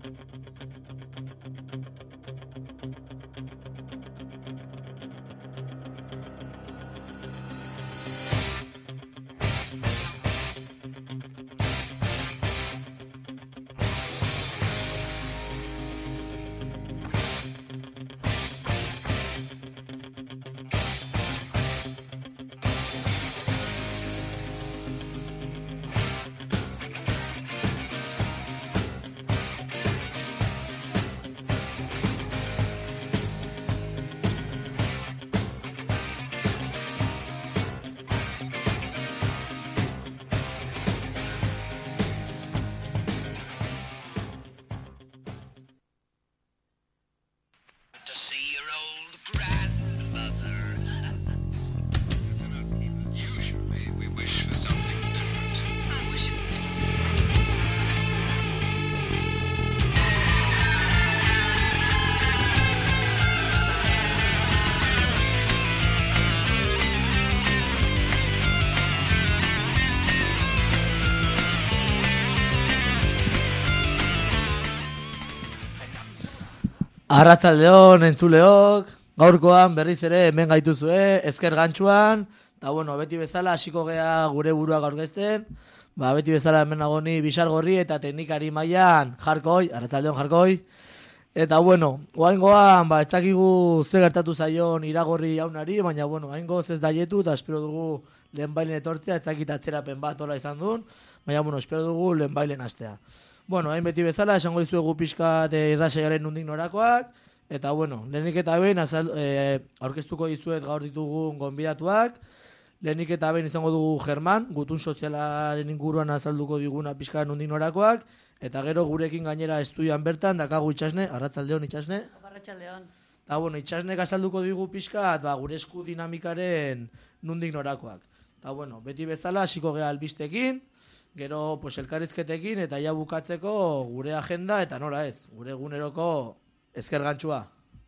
Arratsaldeon entzuleok, gaurkoan berriz ere hemen gaituzue, ezker gantxuan, eta bueno, beti bezala hasiko gea gure buruak aurkezten, beti bezala hemen nagoni Bixar Gorri eta teknikari mailan Jarkoi, arratsaldeon Jarkoi, eta bueno, oraingoan ez dakigu ze gertatu zaion Iragorri jaunari, baina bueno, oraingoz ez daietu eta espero dugu lehenbailen etortzea, ez dakit atzerapen bat hola izan duen, baina bueno, espero dugu lehenbailen hastea. Bueno, hain beti bezala, esango dizuegu pixka irrasaiaren nondik norakoak, eta bueno, lehenik eta behin aurkeztuko dizuet gaur ditugun gonbidatuak, lehenik eta behin izango dugu German, gutun sozialaren inguruan azalduko diguna pixka nondik norakoak, eta gero gurekin gainera estudioan bertan, dakagu Itxasne, arratsaldeon Itxasne. Arratsaldeon. Eta bueno, Itxasnek azalduko digu pixka, gure esku dinamikaren nondik norakoak. Eta bueno, beti bezala, hasiko gea albistekin, gero elkarrizketekin eta ja bukatzeko gure agenda eta nola ez, gure eguneroko ezker gantxua.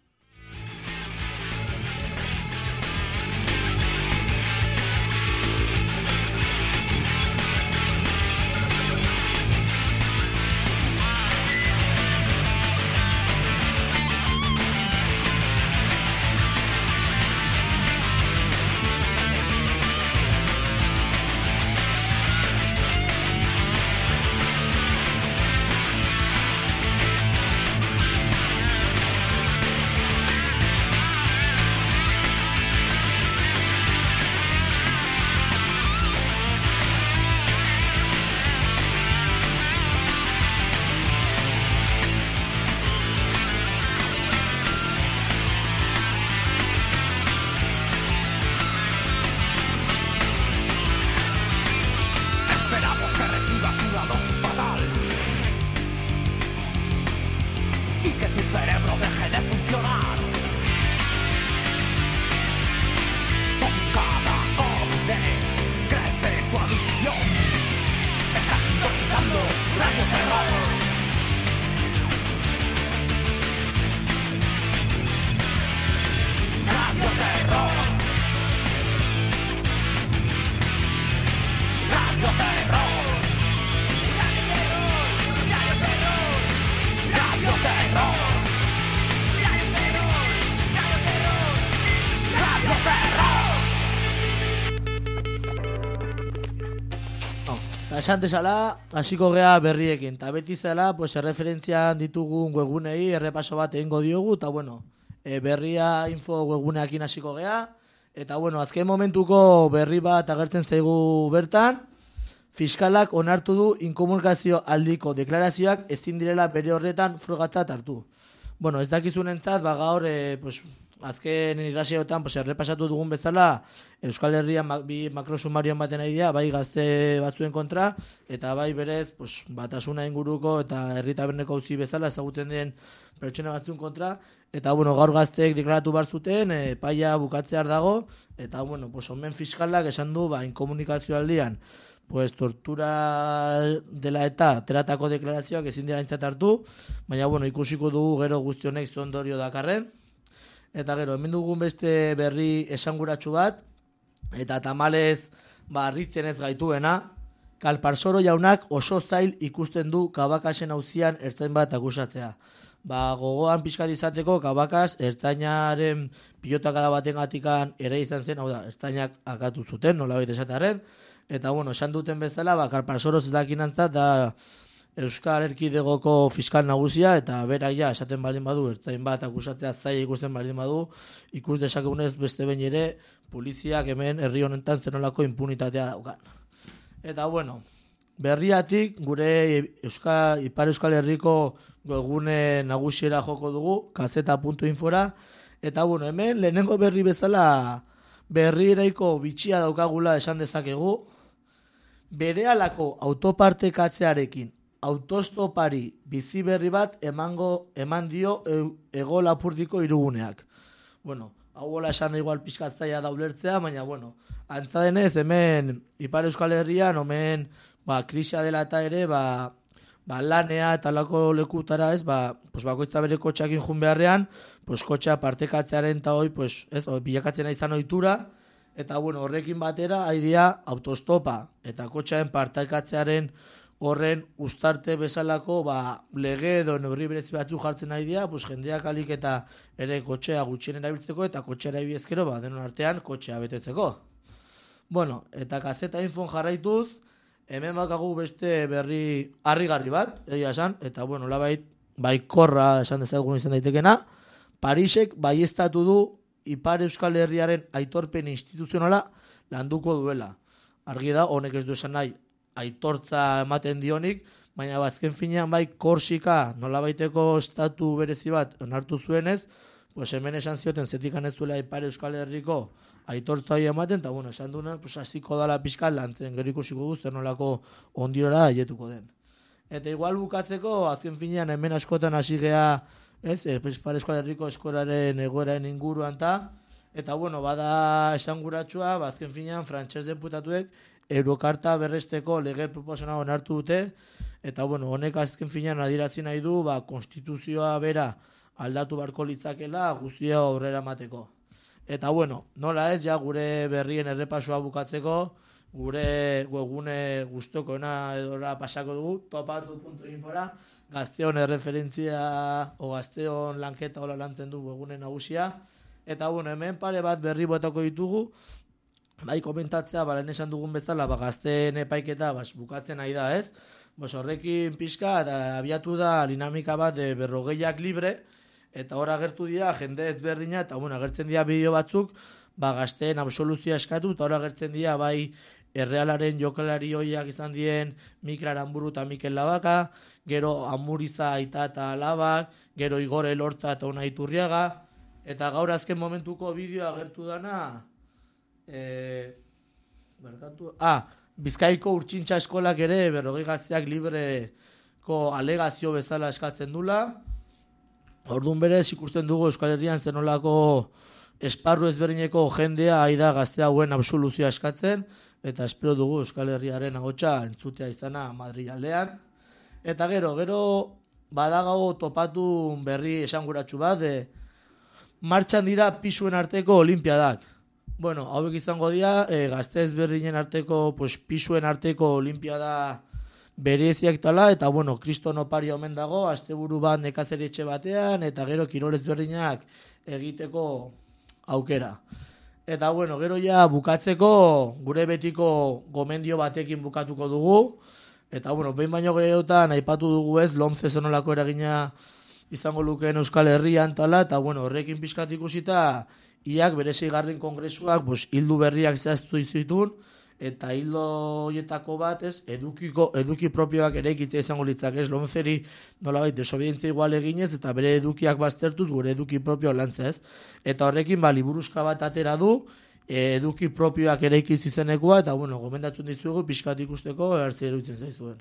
Esan desala, hasiko gea berriekin, eta beti zela, erreferentzian ditugun webgunei errepaso bat egingo diogu, eta bueno, berria info webguneakin hasiko gea, eta bueno, azken momentuko berri bat agertzen zaigu bertan, fiskalak onartu du inkomunikazio aldiko deklarazioak ezin direla bere horretan frogatzat hartu. Bueno, ez dakizunentzat, gaur, azken irrasioetan errepasatu dugun bezala Euskal Herrian bi makrosumarioan baten nahi dira, bai gazte batzuen kontra, eta bai berez batasuna inguruko eta herritaberneko auzi bezala ezagutzen den pertsona batzuen kontra, eta bueno, gaur gazteek deklaratu behar zuten, epaia bukatzear dago, eta bueno, omen fiskalak esan du inkomunikazio aldian, tortura dela eta ateratako deklarazioak ezin dira aintzat hartu, baina bueno, ikusiko dugu gero guzti honek ze ondorio dakarren. Eta gero, hemen dugun beste berri esanguratsu bat, eta tamalez harritzen ez gaituena, Kalparsoro jaunak oso zail ikusten du Kabakasen auzian ertzain bat akusatzea. Gogoan pixkat izateko, Kabakaz ertzainaren pilotakada baten gatikan ere izan zen, hau da, ertzainak akatu zuten, nolabait esatearen, eta esan duten bezala, Kalparsoro ez dakinantzat da Euskal Erkidegoko fiskal nagusia, eta beraia esaten baldin badu, ertzain bat akusatzea zaila ikusten baldin badu, ikus dezakegunez beste behin ere, poliziak hemen herri honetan zenolako impunitatea daukan. Eta berriatik gure Ipar Euskal Herriko webgune nagusiera joko dugu, kazeta.infora, eta hemen lehenengo berri bezala berri eraiko bitxia daukagula esan dezakegu, berehalako autopartekatzearekin autostopari bizi berri bat eman dio Hego Lapurdiko hiriguneak. Hau gola esan da igual pixkat zaila da ulertzea, baina antza denez hemen Ipar Euskal Herrian, hemen krisia dela eta ere, lanea eta lako lekutara ez, bakoitza bere kotxeakin jun beharrean, kotxea partekatzearen eta bilakatzen izan ohitura, eta horrekin batera, haidea autostopa eta kotxearen partekatzearen horren uztarte bezalako lege edo neurri berezi batzu jartzen nahi dira, jendeak alik eta ere kotxea gutxien erabiltzeko eta kotxea erabiltzeko, denon artean kotxea betetzeko. Eta kazeta infon jarraituz, hemen bakagu beste berri harrigarri bat, egia esan, eta nolabait baikorra esan dezagun izan daitekena, Parisek baieztatu du Ipar Euskal Herriaren aitorpen instituzionala landuko duela. Argi da, honek ez du esan nahi aitortza ematen dionik, baina azken finean Korsika nolabaiteko estatu berezi bat onartu zuenez, hemen esan zioten zetikan ez duela Ipar Euskal Herriko aitortza hori ematen, eta esan duena hasiko dala pixka lantzen, gero ikusiko du zer nolako ondirora aietuko den. Eta igual bukatzeko, azken finean hemen askotan hasi gea, Ipar Euskal Herriko eskolaren egoeraren inguruan eta bada esanguratsua, azken finean frantses deputatuek Eurokarta berresteko lege proposana onartu dute, eta honek azken finean adierazi nahi du konstituzioa bera aldatu barko litzakela guztia aurrera emateko. Eta nola ez, gure berrien errepasoa bukatzeko, gure webgune guztokoena edora pasako dugu, topatu.infora, Gazteon erreferentzia o Gazteon lanketa hola lantzen du webgune nagusia, eta hemen pare bat berri botako ditugu, komentatzea, lehen esan dugun bezala, gazteen epaiketa bukatzen nahi da, ez? Horrekin pixka, eta abiatu da dinamika bat berrogeiak libre, eta hor agertu dira jende ezberdina, eta agertzen dira bideo batzuk, gazteen absoluzioa eskatu, eta hor agertzen dira Errealaren jokalari hoiak izan dien Mikel Aranburu eta Mikel Labaka, gero Amuriza Aita eta Alabak, gero Igor Elortza eta Unai Iturriaga, eta gaur azken momentuko bideoa agertu dana, Bizkaiko Urtsintxa eskolak ere berrogei gazteak libreko alegazio bezala eskatzen dula. Orduan berez ikusten dugu Euskal Herrian zenolako esparru ezberdineko jendea aida gazte hauen absoluzioa eskatzen, eta espero dugu Euskal Herriaren ahotsa entzutea izana Madrid aldean. Eta gero badagago topatu berri esanguratsu bat, martxan dira pisuen arteko olimpiadak. Hauek izango dira, gazte ezberdinen arteko, pisuen arteko olimpiada bereziak tala, eta kriston opari omen dago, asteburu bat nekazeritxe batean, eta gero kirol ezberdinak egiteko aukera. Eta gero bukatzeko, gure betiko gomendio batekin bukatuko dugu, eta behin baino gehiotan aipatu dugu ez, lomce zenolako eragina izango lukeen Euskal Herrian tala, eta horrekin pixkat ikusita, iak bere 6. kongresuak hildu berriak zehaztu izitun, eta hildo horietako bat eduki propioak ere ekitzea izango litzak ez, lomceri nolabait desobedientzia igual eginez, eta bere edukiak baztertuz gure eduki propio lantzez. Eta horrekin liburuzka bat atera du, eduki propioak ere ekiz izenekoa, eta gomendatzen dizugu pixkat ikusteko ertzea eruditzen zaizuen.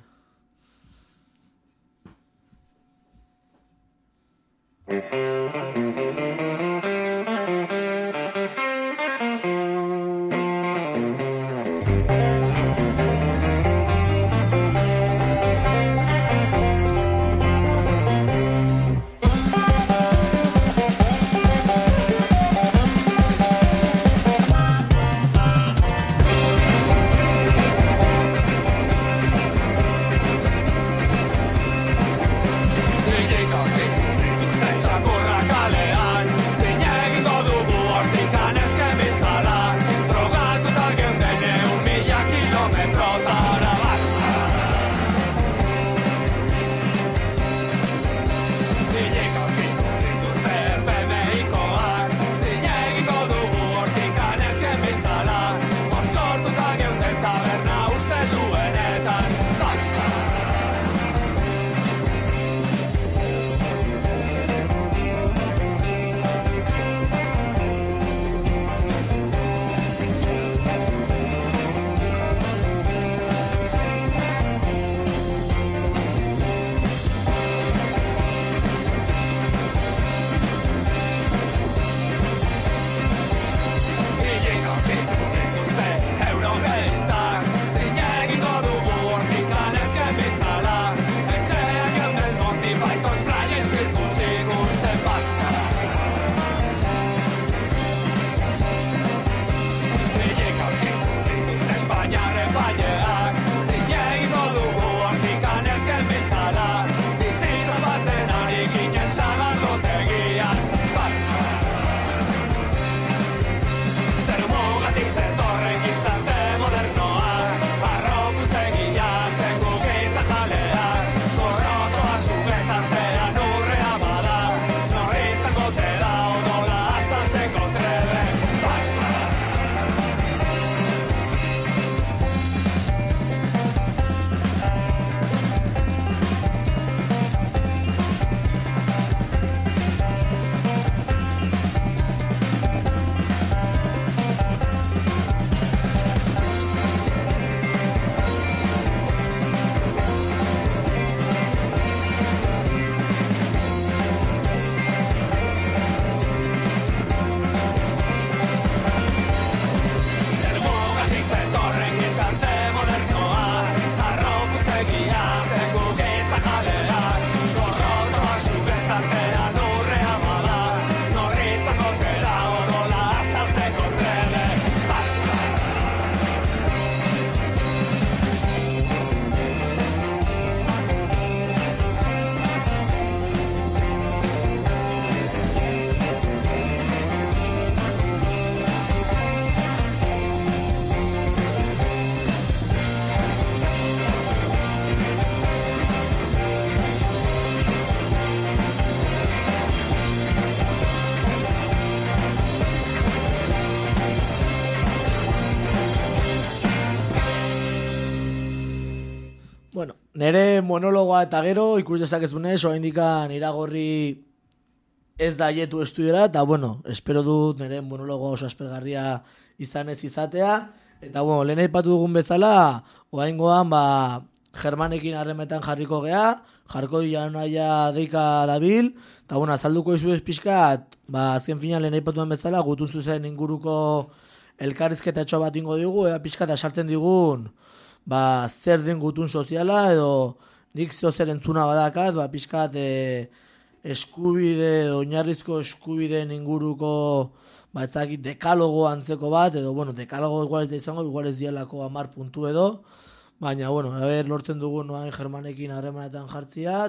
nire monologoa eta gero ikus dezakezunez, oraindikan iragorri ez da aietu estudiora, eta bueno, espero dut nire monologoa oso aspergarria izan ez izatea, eta bueno, lehen aipatu dugun bezala, oraingoan Germanekin harremetan jarriko gea, Jarkoi jaunaia deika dabil, eta bueno, azalduko izu ez pixkat, azken finean lehen aipatuan bezala, gutun zuzen inguruko elkarrizketa etxo bat ingo digu, pixkat asartzen digun, zer den gutun soziala, edo nik zer entzuna badakat, pixkat eskubide, oinarrizko eskubideen inguruko, ezakit dekalogo antzeko bat, edo bueno, dekalogo igual ez da izango, igual ez dialako 10 puntu edo, baina, bueno, lortzen dugu noain Germanekin harremanetan jartzia,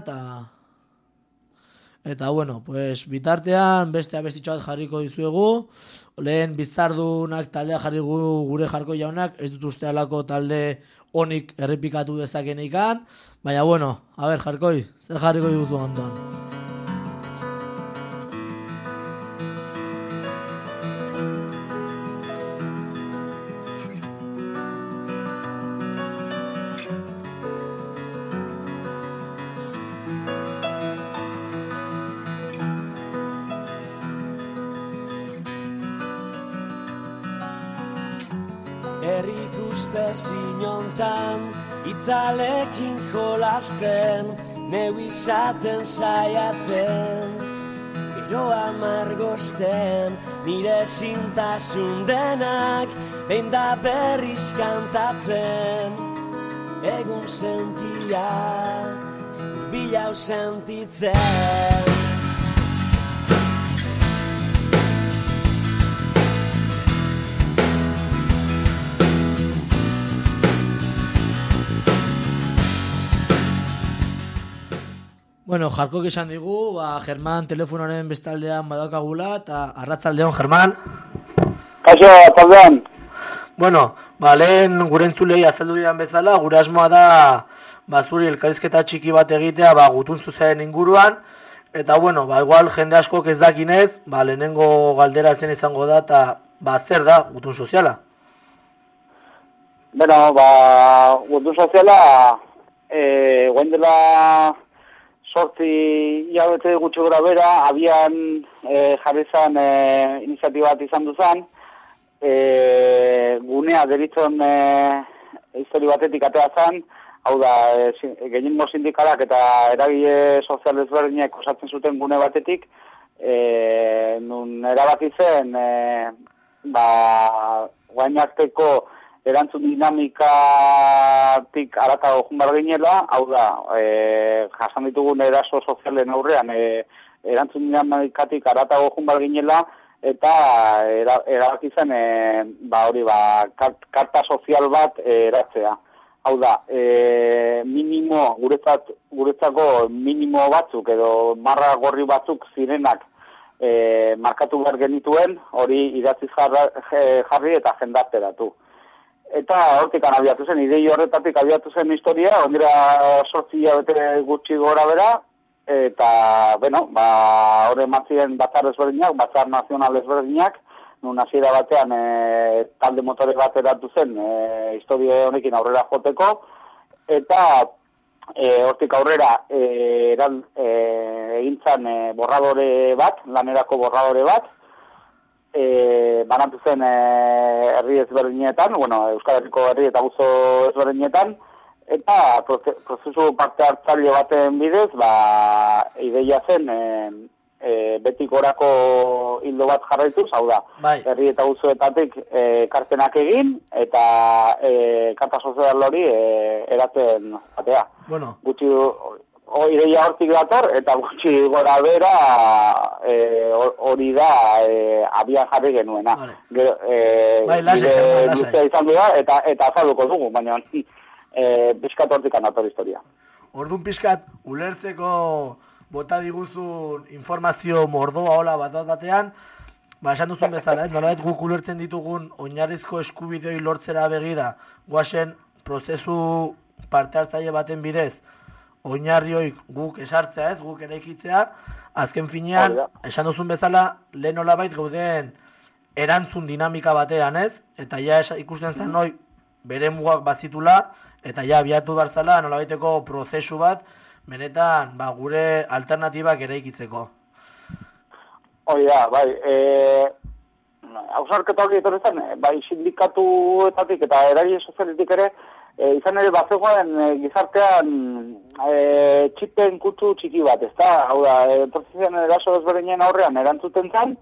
eta bueno, pues bitartean beste abestitxo bat jarriko dizuegu, lehen bizardunak taldea jarri gure Jarkoi jaunak, ez dut uste alako talde onik errepikatu dezakenekan, baina, bueno, Jarkoi, zer jarriko diguzu ondoan? Zinontan, itzalekin jolasten, neu izaten saiatzen, giroa margosten, nire zintasun denak, behin da berriz kantatzen, egun sentia, urbilau sentitzen. Bueno, Jarkok esan digu, German telefonoaren bestaldean badaukagula, eta arratzaldeon, German. Kaixo, arratzaldeon. Bueno, lehen gure entzulei azaldu didan bezala, gure asmoa da, zuri elkarrizketa txiki bat egitea, gutun zuzaren inguruan, eta bueno, igual jende askok ez dakinez, lehenengo galdera zen izango da, eta zer da gutun soziala? Bueno, gutun soziala, guen dela 8 hilabete gutxi gora bera, abian jarri zan iniziatiba bat izan duzan, gunea deritzen histori batetik atea zan, hau da, gehiengo sindikalak eta eragile sozial ezberdinek osatzen zuten gune batetik, nun erabaki zen, guain arteko erantzun dinamikatik aratago jun behar ginela, hau da, jasan ditugun eraso sozialen aurrean, erantzun dinamikatik aratago jun behar ginela, eta erabaki zen, karta sozial bat eratzea. Hau da, minimo, guretzako minimo batzuk edo marra gorri batzuk zirenak markatu behar genituen, hori idatziz jarri eta jendarteratu. Eta hortikan abiatu zen, idei horretatik abiatu zen historia, ondira 8 hilabete gutxi gora bera, eta, bueno, horre matzien batzar ezberdinak, batzar nazional ezberdinak, nun hasiera batean talde motore bat eratu zen historia honekin aurrera joteko, eta hortik aurrera egin zen borradore bat, lanerako borradore bat, banatu zen herri ezberdinetan, Euskal Herriko herri eta auzo ezberdinetan, eta prozesu parte hartzaile baten bidez, ideia zen betik gorako hildo bat jarraituz, hau da, herri eta auzoetatik kartenak egin, eta karta sozial hori eratzen batea. Gutxi ideia hortik dator, eta gutxi gora bera hori da abian jarri genuena. Luzea izan da, eta azalduko dugu, baina pixkat hortik anator historia. Orduan pixkat, ulertzeko bota diguzun informazio mordoa hola bat batean, esan duzun bezala, nolabait guk ulertzen ditugun oinarrizko eskubidei lortzera begida, guazen prozesu parte hartzaile baten bidez, oinarrioik guk esartzea ez, guk eraikitzea, azken finean, esan duzun bezala, lehen nolabait gauden erantzun dinamika batean ez, eta ja ikusten zen noi bere mugak bazitula, eta ja abiatu barzala nolabaiteko prozesu bat, benetan gure alternatibak eraikitzeko. Hori da, bai, hausnarketa hori etorri zen, bai sindikatuetatik eta eragile sozialetik ere, izan ere bazegoen gizartean txipen kutsu txiki bat, ezta? Hau da, etortzen eraso ezberdinen aurrean erantzuten zen,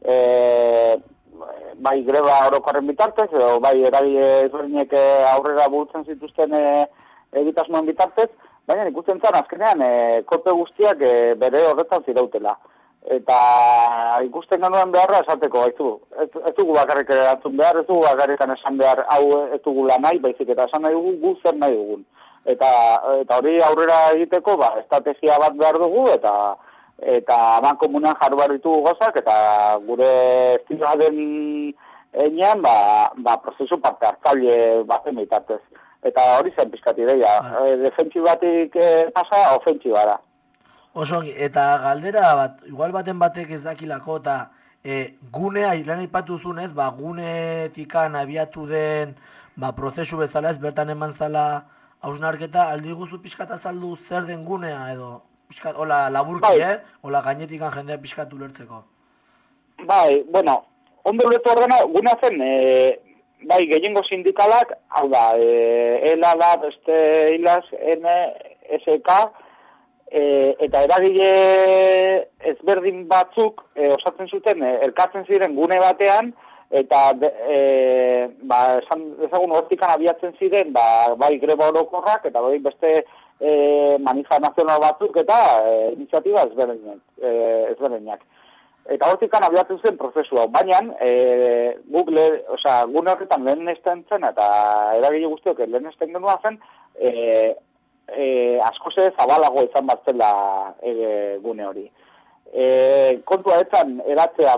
bai greba orokorren bitartez, edo bai eragile ezberdinek aurrera burutzen zituzten egitasmoen bitartez, baina ikusten zen azkenean kolpe guztiak bere horretan zirautela. Eta ikusten genuen beharra esateko, ez dugu bakarrik erantzun behar, ez dugu bakarrik esan behar hau ez dugula nahi, baizik eta esan nahi dugu gu zer nahi dugun. Eta hori aurrera egiteko, estrategia bat behar dugu, eta aman komunean jarri behar ditugu gozak, eta gure estiloa den enean, prozesu parte hartzaile baten bitartez. Eta hori zen pizkat ideia, defentsibatik pasa, ofentsibara. Oso, eta galdera bat, igual batek ez dakilako, eta gunea, lehen aipatu zunez, gunetikan abiatu den prozesu bezala ez, bertan eman zala hausnarketa, aldi guzu pixkat azaldu zer den gunea, edo pixkat, hola laburki, hola gainetikan jendea pixkat ulertzeko. Bai, bueno, ondo ulertu ordena, gunea zen, bai, gehiengo sindikalak, hau da, ELA, beste hilaz, NSK, eta eragile ezberdin batzuk osatzen zuten, elkartzen ziren gune batean, eta ezagun hortikan abiatzen ziren, bai greba orokorrak, eta bai beste manifa nazional batzuk, eta iniziatiba ezberdinak. Eta hortikan abiatzen zen prozesu hau, baina gune horretan lehen esten zen, eta eragile guztiok lehen esten genua zen, asko zabalago izan batzela gune hori. Kontua etzan eratzea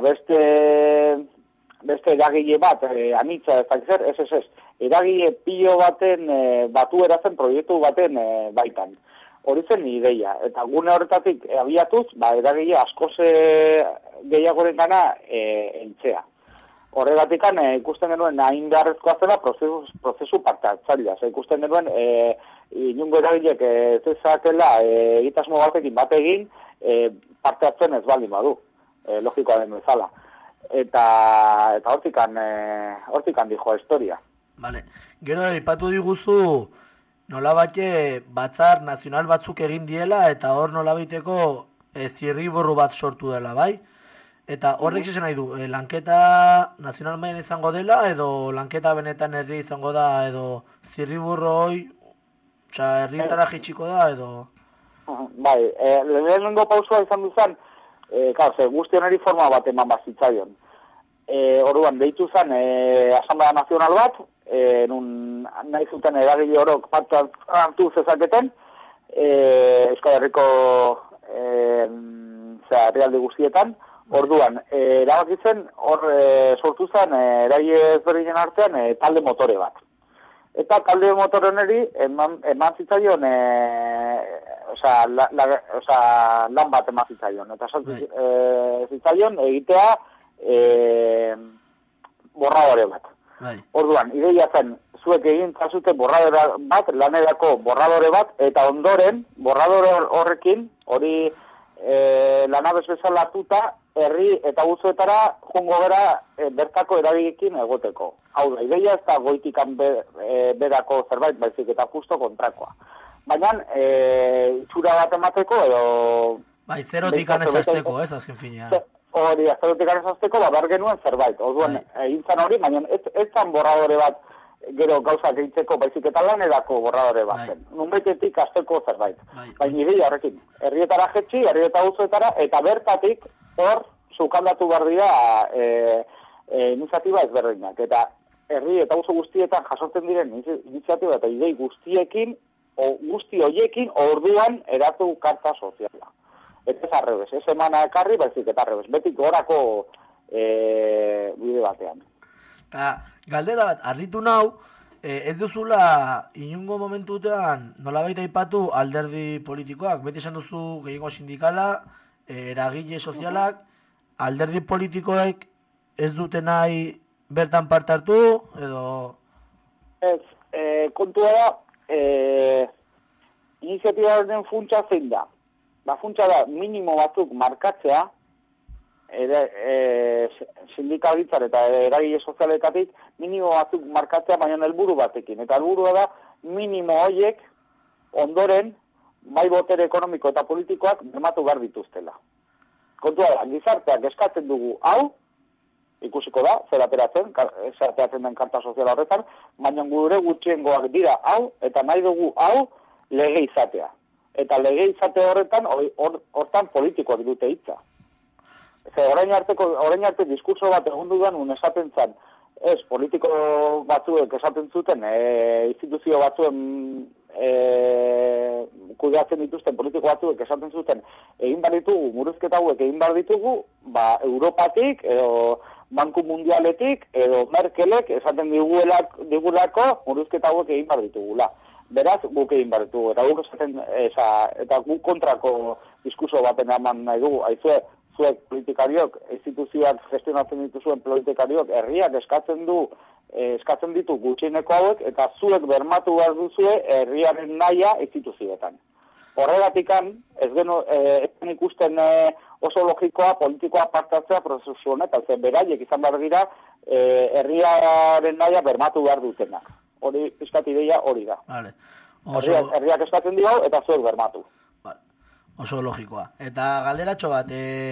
beste eragile bat, anitza ez dakizzer, ez, eragile pilo baten batu erazen proiektu baten baitan. Hori zen ideia, eta gune horretatik abiatuz, eragile asko gehiagoren gana entzea. Horregatikan ikusten genuen hain beharrezkoa zela prozesu parte hartzailea. Ikusten genuen inungo eragilek zezakela egitasmo batekin bat egin parte hartzen ez baldin badu, logikoa den bezala. Eta hortikan dijoa historia. Vale. Gero aipatu diguzu nolabait batzar nazional batzuk egin diela eta hor nolabaiteko zirriborro bat sortu dela, bai? Eta horrek esan nahi du, lanketa nazional mailan izango dela, edo lanketa benetan herri izango da, edo zirriburro hoi, herrietara jitsiko da, edo... Bai, lehenengo pausua izan duzan, guztionari forma bat eman bazitzaion. Orduan, deitu zen Asamblea Nazional bat, nun nahi zuten eragile orok parte hartu zezaketen, Euskal Herriko herrialde guztietan. Orduan, erabakitzen, hor sortu zen eragile ezberdinen artean talde motore bat. Eta talde motore honeri eman zitzaion, lan bat eman zitzaion. Eta zitzaion egitea borradore bat. Orduan, ideia zen, zuek egin zazute borradore bat, lanerako borradore bat, eta ondoren, borradore horrekin, hori lanabez bezala hartuta, herri eta guzuetara jungo gara bertako eragilekin egoteko. Hau da, ideia ez da goitikan berako zerbait, baizik eta justo kontrakoa. Baina, itxura bat emateko edo... Bai, zerotikan ez azteko, ez azken finean. Hori, zerotikan ez azteko, behar genuen zerbait. Orduan, egin zan hori, baina ez zan borradore bat gero gauzak egiteko, baizik eta lanerako borradore bat zen. Nunbaitetik azteko zerbait. Baina ideia horrekin, herrietara jetxi, herrieta guzuetara, eta bertatik hor zukandatu behar dira iniziatiba ezberdinak. Eta herri eta auzo guztietan jasotzen diren iniziatiba eta idei guztiekin, guzti hoiekin, orduan eratu karta soziala. Eta ez arrebes, ez emana ekarri, baizik eta arrebes. Betik gorako bide batean. Galdera bat, harritu nau, ez duzula inungo momentuetan nolabait aipatu alderdi politikoak, beti esan duzu gehiengo sindikala, eragile sozialak, alderdi politikoek ez dute nahi bertan parte hartu, edo... Ez, kontua da, iniziatibaren funtsa zein da? Funtsa da, minimo batzuk markatzea, sindikalitzar eta eragile sozialetatik, minimo batzuk markatzea, baina helburu batekin. Eta helburua da, minimo horiek ondoren, bai botere ekonomiko eta politikoak bermatu behar dituztela. Kontua da, gizarteak eskatzen dugu hau, ikusiko da, zer ateratzen den karta soziala horretan, baina gure gutxiengoak dira hau, eta nahi dugu hau lege izatea. Eta lege izate horretan, hortan politikoak dute hitza. Orain arte diskurso bat egun dudan, esaten zan, ez, politiko batzuek esaten zuten, instituzio batzuen kudeatzen dituzten politiko batzuek esaten zuten, egin behar ditugu, murrizketa hauek egin behar ditugu, Europatik, edo Banku Mundialetik, edo Merkelek esaten digulako murrizketa hauek egin behar ditugula. Beraz, guk egin behar ditugu, eta guk esaten, eta guk kontrako diskurso baten eman nahi dugu, aizue, zuek politikariok, instituzioak gestionatzen dituzuen politikariok, herriak eskatzen ditu gutxieneko hauek, eta zuek bermatu behar duzue herriaren nahia instituzioetan. Horregatikan, ez den ikusten oso logikoa, politikoa partatzea prozesu honetan, zen beraiek izan behar dira herriaren nahia bermatu behar dutenak. Hori, pizkat ideia hori da. Vale. Herriak eskatzen dio eta zuek bermatu. Oso logikoa. Eta galderatxo bat,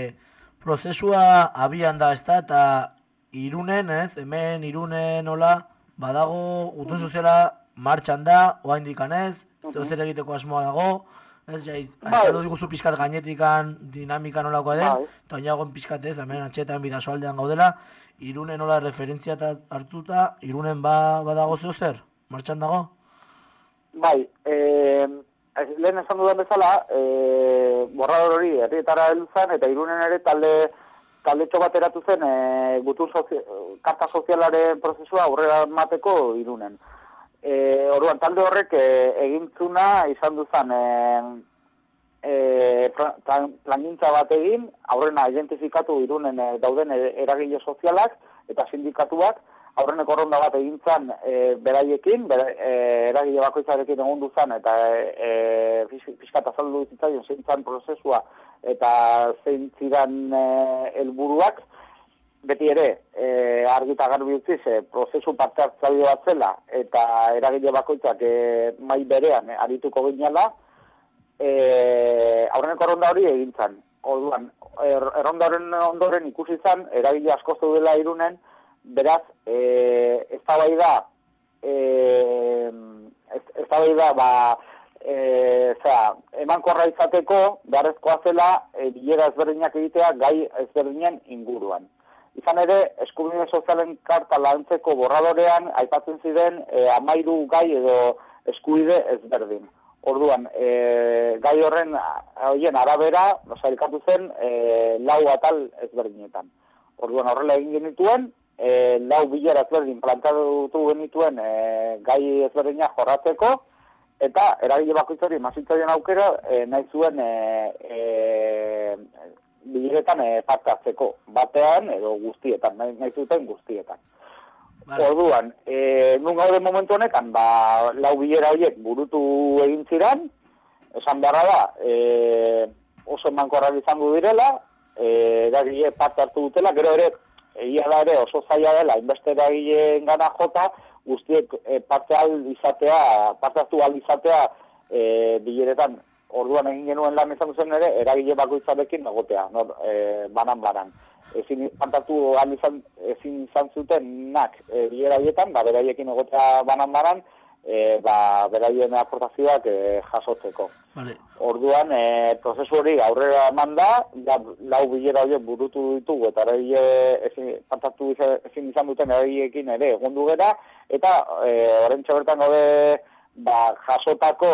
prozesua abian da, ez da, eta Irunen, ez, hemen Irunen nola, badago, gutun soziala martxan da, oa indikanez, zer egiteko asmoa dago, ez, aizkalo diguzu pixkat gainetikan, dinamika nolakoa den, eta oinagoen pixkat ez, hemen atxetan bidasoaldean gaudela, Irunen nola referentzia hartuta, Irunen badago zer, martxan dago? Bai, lehen esan dudan bezala, borrador hori herrietara heluzan, eta Irunen ere taldetxo bat eratu zen gutun karta sozialaren prozesua aurrera mateko Irunen. Orduan, talde horrek egintzuna izan duzan plangintza bat egin, aurrena identifikatu Irunen dauden eragile sozialak eta sindikatuak, aurreneko ronda bat egintzan beraiekin, eragile bakoitzarekin egon duzan, eta pixkat azaldu zitzaion zein zan prozesua eta zein zidan helburuak, beti ere argi eta garbi utziz prozesu parte hartzaile bat zela, eta eragile bakoitzak mai berean arituko ginela, aurreneko ronda hori egintzan. Orduan, errondaren ondoren ikusi zan, eragile asko zeudela Irunen, beraz, eztabaida emankorra izateko beharrezkoa zela bilera ezberdinak egitea gai ezberdinen inguruan. Izan ere, eskubide sozialen karta lantzeko borradorean aipatzen ziren 13 gai edo eskubide ezberdin. Orduan, gai horien arabera, sailkatu zen 4 atal ezberdinetan. Orduan, horrela egin genituen, 4 bilera ezberdin plantatu genituen gai ezberdinak jorratzeko, eta eragile bakoitzari emazitzaien aukera nahi zuen bileretan parte hartzeko, batean edo guztietan, nahi zuten guztietan. Vale. Orduan, nun gaude momentu honetan, 4 bilera horiek burutu egin ziren, esan beharra da, oso emankorrak izango direla, eragile parte hartu dutela, gero ere, egia da ere oso zaila dela, inbeste eragileen gana jota, guztiek parte hartu ahal izatea bileretan. Orduan egin genuen lan izan zen ere, eragile bakoitzarekin egotea, banan. Ezin izan zutenak bilera horietan, beraiekin egotea banan, beraien aportazioak jasotzeko. Vale. Orduan, prozesu hori aurrera eman da, 4 bilera horiek burutu ditugu, eta ezin izan duten eragileekin ere egondu gera, eta oraintxe bertan gaude jasotako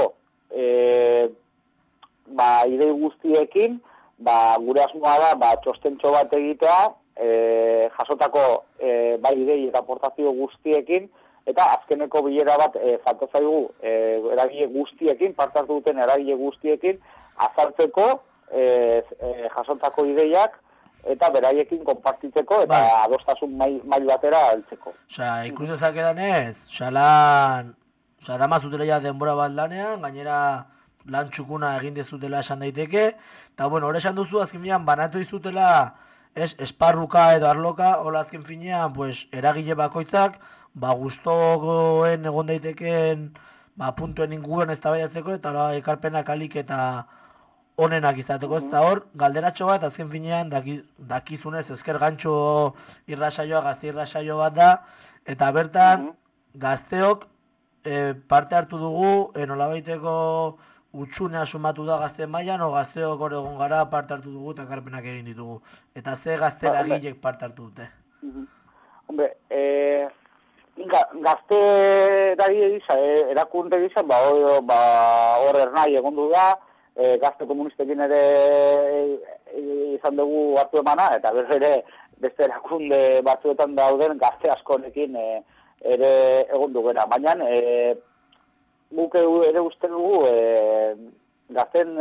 idei guztiekin, gure asmoa da txostentxo bat egitea, jasotako bai idei eta aportazio guztiekin, eta azkeneko bilera bat falta zaigu eragile guztiekin, parte hartu duten eragile guztiekin, azaltzeko jasotako ideiak, eta beraiekin konpartitzeko, eta adostasun mail batera heltzeko. Osea, ikus dezakedanez, Osa, dama zutela ja denbora bat lanean, gainera lan txukuna egin dezutela esan daiteke, eta bueno, hori esan duzu azken finean banatu izutela esparruka edo arloka, hola azken finean, pues, eragile bakoitzak, gustoen egon daitekeen puntuen inguruan eztabaidatzeko eta ekarpenak alik eta onenak izateko, ez da hor, galderatxo bat, azken finean, dakizunez, ezker gantxo irrasaioa, gazte irrasaio bat da, eta bertan, gazteok parte hartu dugu, nolabaiteko utxunea sumatu da gazte mailan, o gazteok hor egon gara parte hartu dugu eta ekarpenak egin ditugu. Eta ze gazte eragilek parte hartu dute. Hombre, gazte eragile gisa, erakunde gisa, hor ernai egondu da, gazte komunistekin ere izan dugu hartu emana, eta berre ere beste erakunde batzuetan dauden gazte askonekin ere egondu gara. Baina, guk ere uste dugu gazten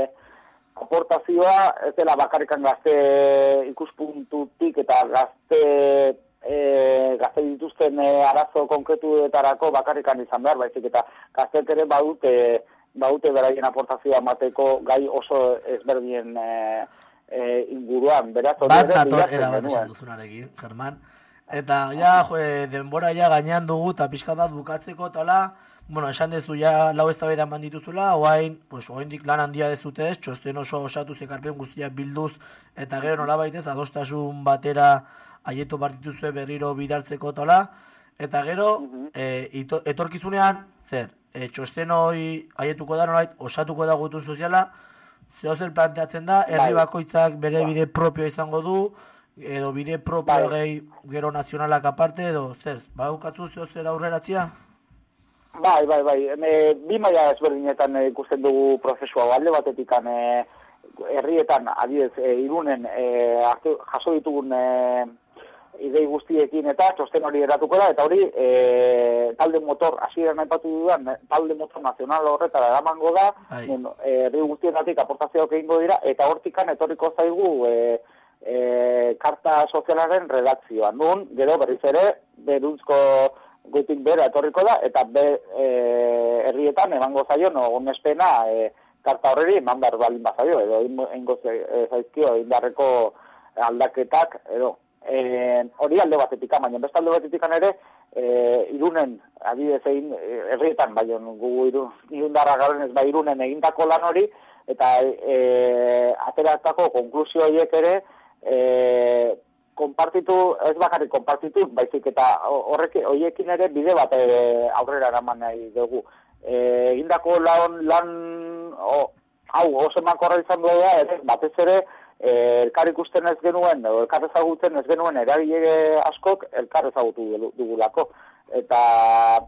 aportazioa ez dela bakarrikan gazte ikuspuntutik eta gazte dituzten arazo konkretuetarako bakarrikan izan behar, baizik eta gazteek ere badute beraien aportazioa emateko gai oso ezberdien inguruan. Beraz, bat dator erabat esan duzunarekin, Germán. Eta ja, denbora ja gainean dugu eta pixka bat bukatzeko tala, bueno, esan dezu ja lau eztabaida eman dituzula, oraindik lan handia dezute ez, txosten oso osatuz ekarpen guztia bilduz, eta gero nolabaitez adostasun batera aietu partituzue berriro bidartzeko tala, eta gero etorkizunean, zer, txosten hori aietuko da nolait, osatuko da gutun soziala, zehozer planteatzen da, herri bakoitzak bere bide propioa izango du, edo bide propio gehi gero nazionalak aparte, edo zer, baukatzu zehozer aurreratzia? Bai. Bi maila ezberdinetan ikusten dugu prozesua alde batetikan herrietan, adibidez, Irunen jaso ditugun idei guztiekin eta txosten hori eratuko da, eta hori talde motor, hasieran aipatu dudan, talde motor nazional horretara eramango da, herri guztietatik aportazioak egingo dira, eta hortikan etorriko zaigu karta sozialaren redakzioa. Nun, gero berriz ere, beruntzko goitik bera etorriko da, eta herrietan emango zaio onespena karta horreri eman behar balin bazaio, edo ingo zaizkio indarreko aldaketak, edo hori alde batetik, baina beste alde batetik ere, Irunen, adibidez egin, herrietan, bai, gugu irundarra garen ez, bai, Irunen egindako lan hori, eta ateratako konklusio horiek ere, konpartitu, ez bakarrik konpartitu, baizik eta horiekin ere bide bat aurrera eraman nahi dugu. Egindako lan hau oso emankorra izan dugu da, batez ere elkar ikusten ez genuen, elkar ezagutzen ez genuen eragile askok elkar ezagutu dugulako. Eta,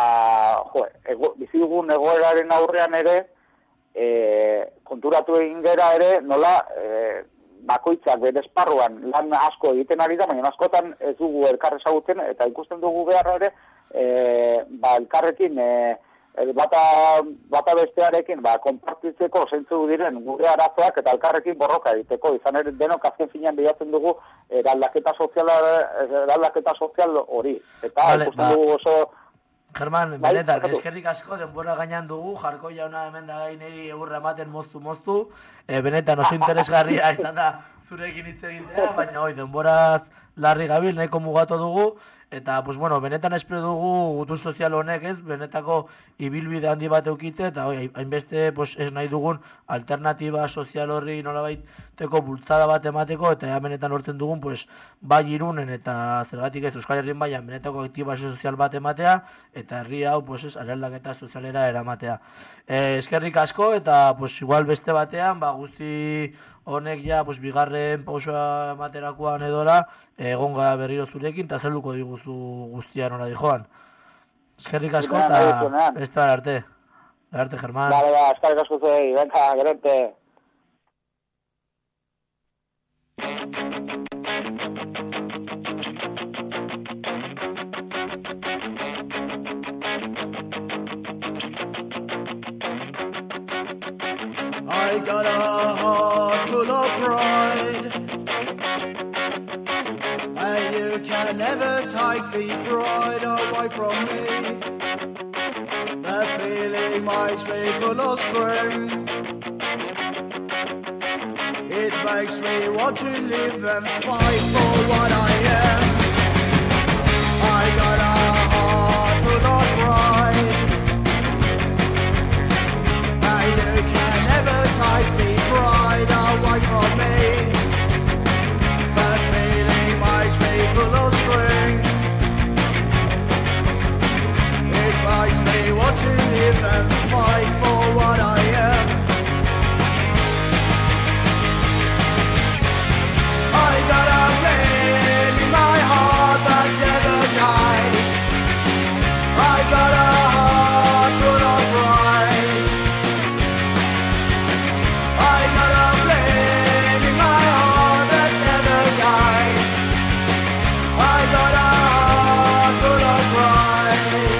bizi dugun egoeraren aurrean ere, konturatu egin gera ere, nola bakoitzak bere esparruan lan asko egiten ari da, baina askotan ez dugu elkar ezagutzen, eta ikusten dugu beharra ere, elkarrekin bata bestearekin konpartitzeko zentzu diren gure arazoak eta elkarrekin borroka egiteko. Izan ere denok azken finean bilatzen dugu eraldaketa sozial hori. Eta ikusten dugu oso... Germán, benetan, eskerrik asko, denbora gainan dugu, jarko jauna hemen da gaineri egurra ematen moztu. Benetan oso interesgarria izan da zurekin hitz egitea, baina denboraz larri gabil, nahiko mugatu dugu. Eta, benetan espero dugu gutun sozial honek ez, benetako ibilbide handi bat eukite, eta hainbeste ez nahi dugun alternatiba sozial horri nolabaiteko bultzada bat emateko, eta benetan hortzen dugun, bai Irunen eta zergatik ez Euskal Herrien baian benetako aktibazio sozial bat ematea, eta herri hau, eraldaketa sozialera eramatea. Eskerrik asko, eta igual beste batean, guzti honek ja, bigarren pausoa ematerakoan edola, egonga berriro zurekin, eta zelduko diguzu guztia nora dijoan. Eskerrik asko, eta beste arte. Arte, Germán. Eskerrik asko zuei, benka, gerente. I got a heart full of pride, and you can never take the pride away from me. The feeling makes me full of strength. It makes me want to live and fight for what I am. I got a heart full of pride, and you can never take me pride away from me. The feeling makes me full of strength. It makes me want to live and fight for what I am. I got a flame in my heart that never dies. I got a heart full of pride. I got a flame in my heart that never dies. I got a heart full of pride.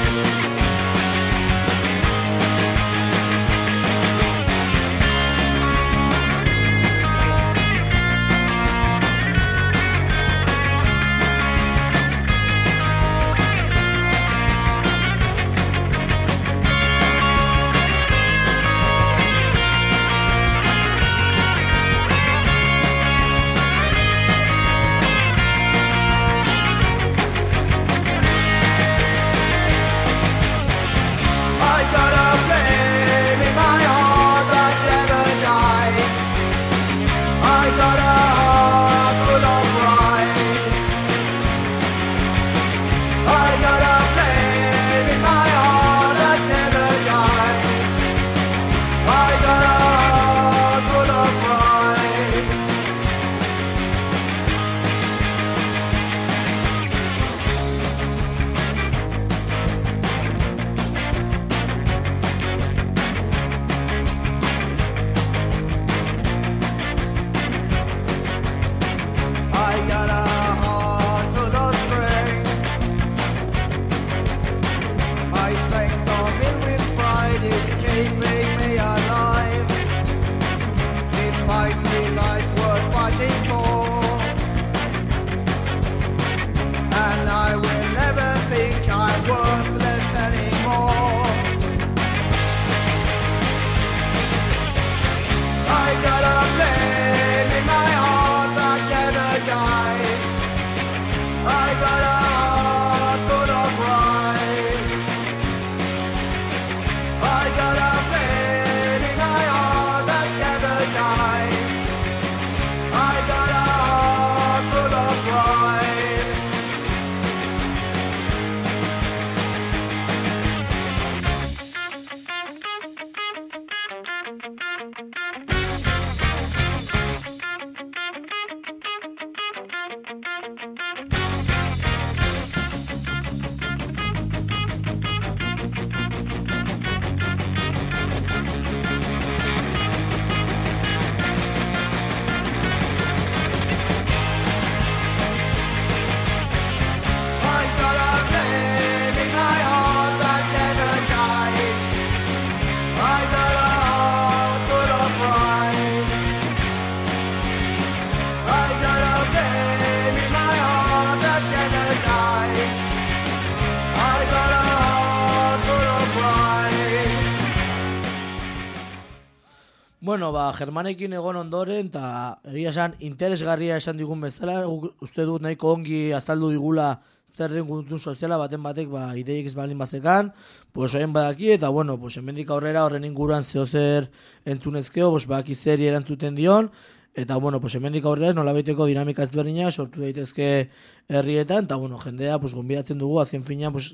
Bueno, Germanekin egon ondoren, eta egia esan interesgarria esan digun bezala, uste dut nahiko ongi azaldu digula zer den gutun soziala baten batek ideiek ez baldin bazekan, pues oen badaki, eta bueno, pues hemendik aurrera horren inguruan zehozer entzunezkeo, pues baki zeri erantzuten dion, eta bueno, pues hemendik aurrera nolabaiteko dinamika ezberdina sortu daitezke herrietan, eta bueno, jendea pues gonbidatzen dugu azken finean pues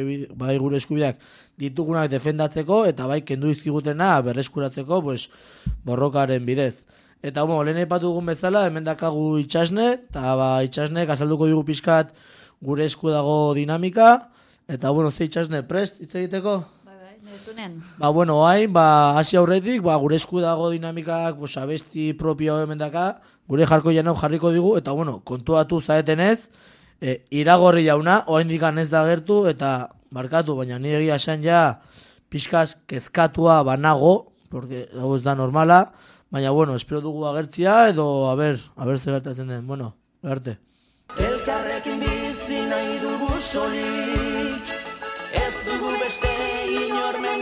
gure eskubideak ditugunak defendatzeko eta bai kendu dizkigutena berreskuratzeko pues borrokaren bidez. Eta bueno, lehen aipatu dugun bezala hemen dakagu Itsasne, eta Itsasnek azalduko digu pixkat gure esku dago dinamika, eta bueno, ze Itsasne prest hitz egiteko? Bueno, hain, hasi aurretik, gure esku dago dinamikak, abesti propio hemen daka, gure jarko janau jarriko digu, eta bueno, kontuatu zaetenez, Iragorri jauna, oraindik ez da gertu, eta markatu, baina ni egia esan ja, pixkaz kezkatua banago, porque hau ez da normala, baina bueno, espero dugu agertzia, edo, a ber zer gertatzen den, bueno, arte. Elkarrekin bizi nahi dugu solik, ez dugu beste inormen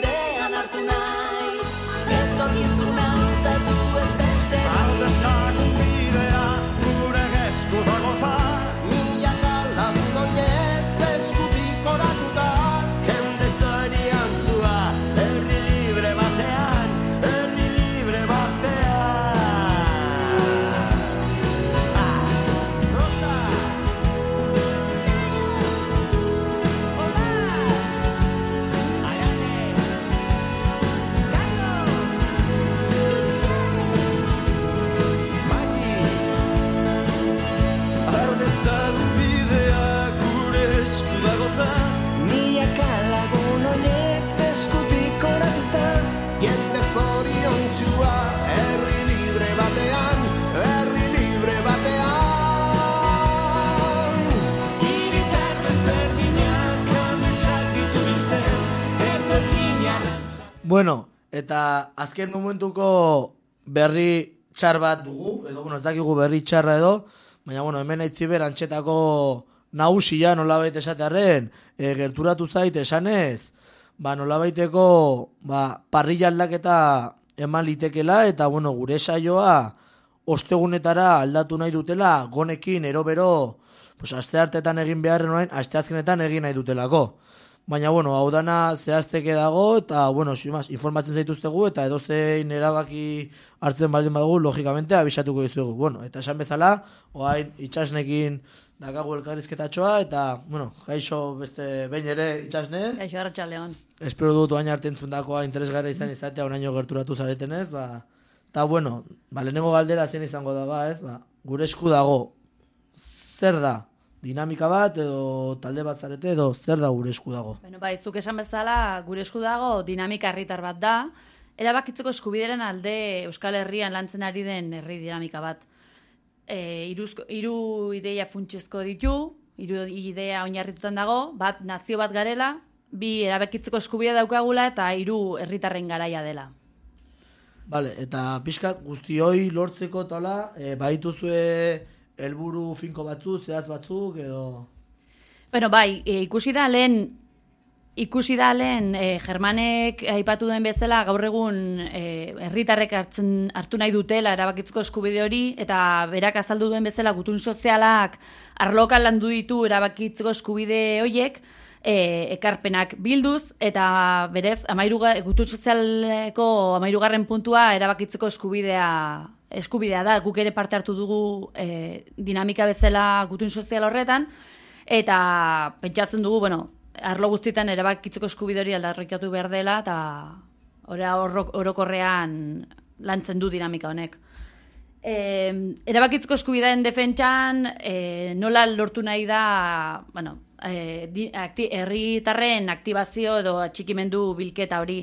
Eta azken momentuko berri txar bat dugu, edo, bueno, ez dakigu berri txarra edo, baina, bueno, hemen aitziber antxetako nagusia nolabait esatearren, gerturatu zait esanez, nolabaiteko parrilla aldaketa eman litekela, eta, bueno, gure saioa ostegunetara aldatu nahi dutela, gonekin, ero-bero, pues, asteartetan egin beharren orain, asteazkenetan egin nahi dutelako. Baina, bueno, hau dana zehazteke dago, eta, bueno, informatzen zaituztegu, eta edozein erabaki hartzen baldin badugu, logikamente, abisatuko dizugu. Bueno, eta esan bezala, oain itxasnekin dakagu elkarrizketatxoa, eta, bueno, gaixo beste behin ere itxasne. Gaixo, arratsaldeon. Espero dut oain arte entzundakoa interesgarra izan izatea, oraino gerturatu zaretenez, eta, bueno, lehenengo galdera zen izango da, ez, gure esku dago, zer da? Dinamika bat edo talde bat zarete edo zer da gure esku dago? Bueno, zuk esan bezala gure esku dago dinamika herritar bat da, erabakitzeko eskubideren alde Euskal Herrian lantzen ari den herri dinamika bat. Hiru ideia funtsezko ditu, hiru idea oinarritutan dago, bat nazio bat garela, bi erabakitzeko eskubidea daukagula eta hiru herritarren garaia dela. Vale, eta pixkat guztioi lortzeko tola, baituzue helburu finko batzuk, zehaz batzuk, edo... Bueno, ikusi da lehen Germanek aipatu den bezala gaur egun herritarrek hartu nahi dutela erabakitzeko eskubide hori, eta berak azaldu duen bezala gutun sozialak arloka landu ditu erabakitzeko eskubide horiek, ekarpenak bilduz, eta berez, gutun sozialeko 13. puntua erabakitzeko eskubidea da, guk ere parte hartu dugu dinamika bezala gutun sozial horretan, eta pentsatzen dugu, bueno, arlo guztietan erabakitzeko eskubide hori aldarrikatu behar dela, eta orokorrean lantzen du dinamika honek. Erabakitzeko eskubideen defentsan nola lortu nahi da, bueno, herritarren aktibazio edo atxikimendu bilketa hori.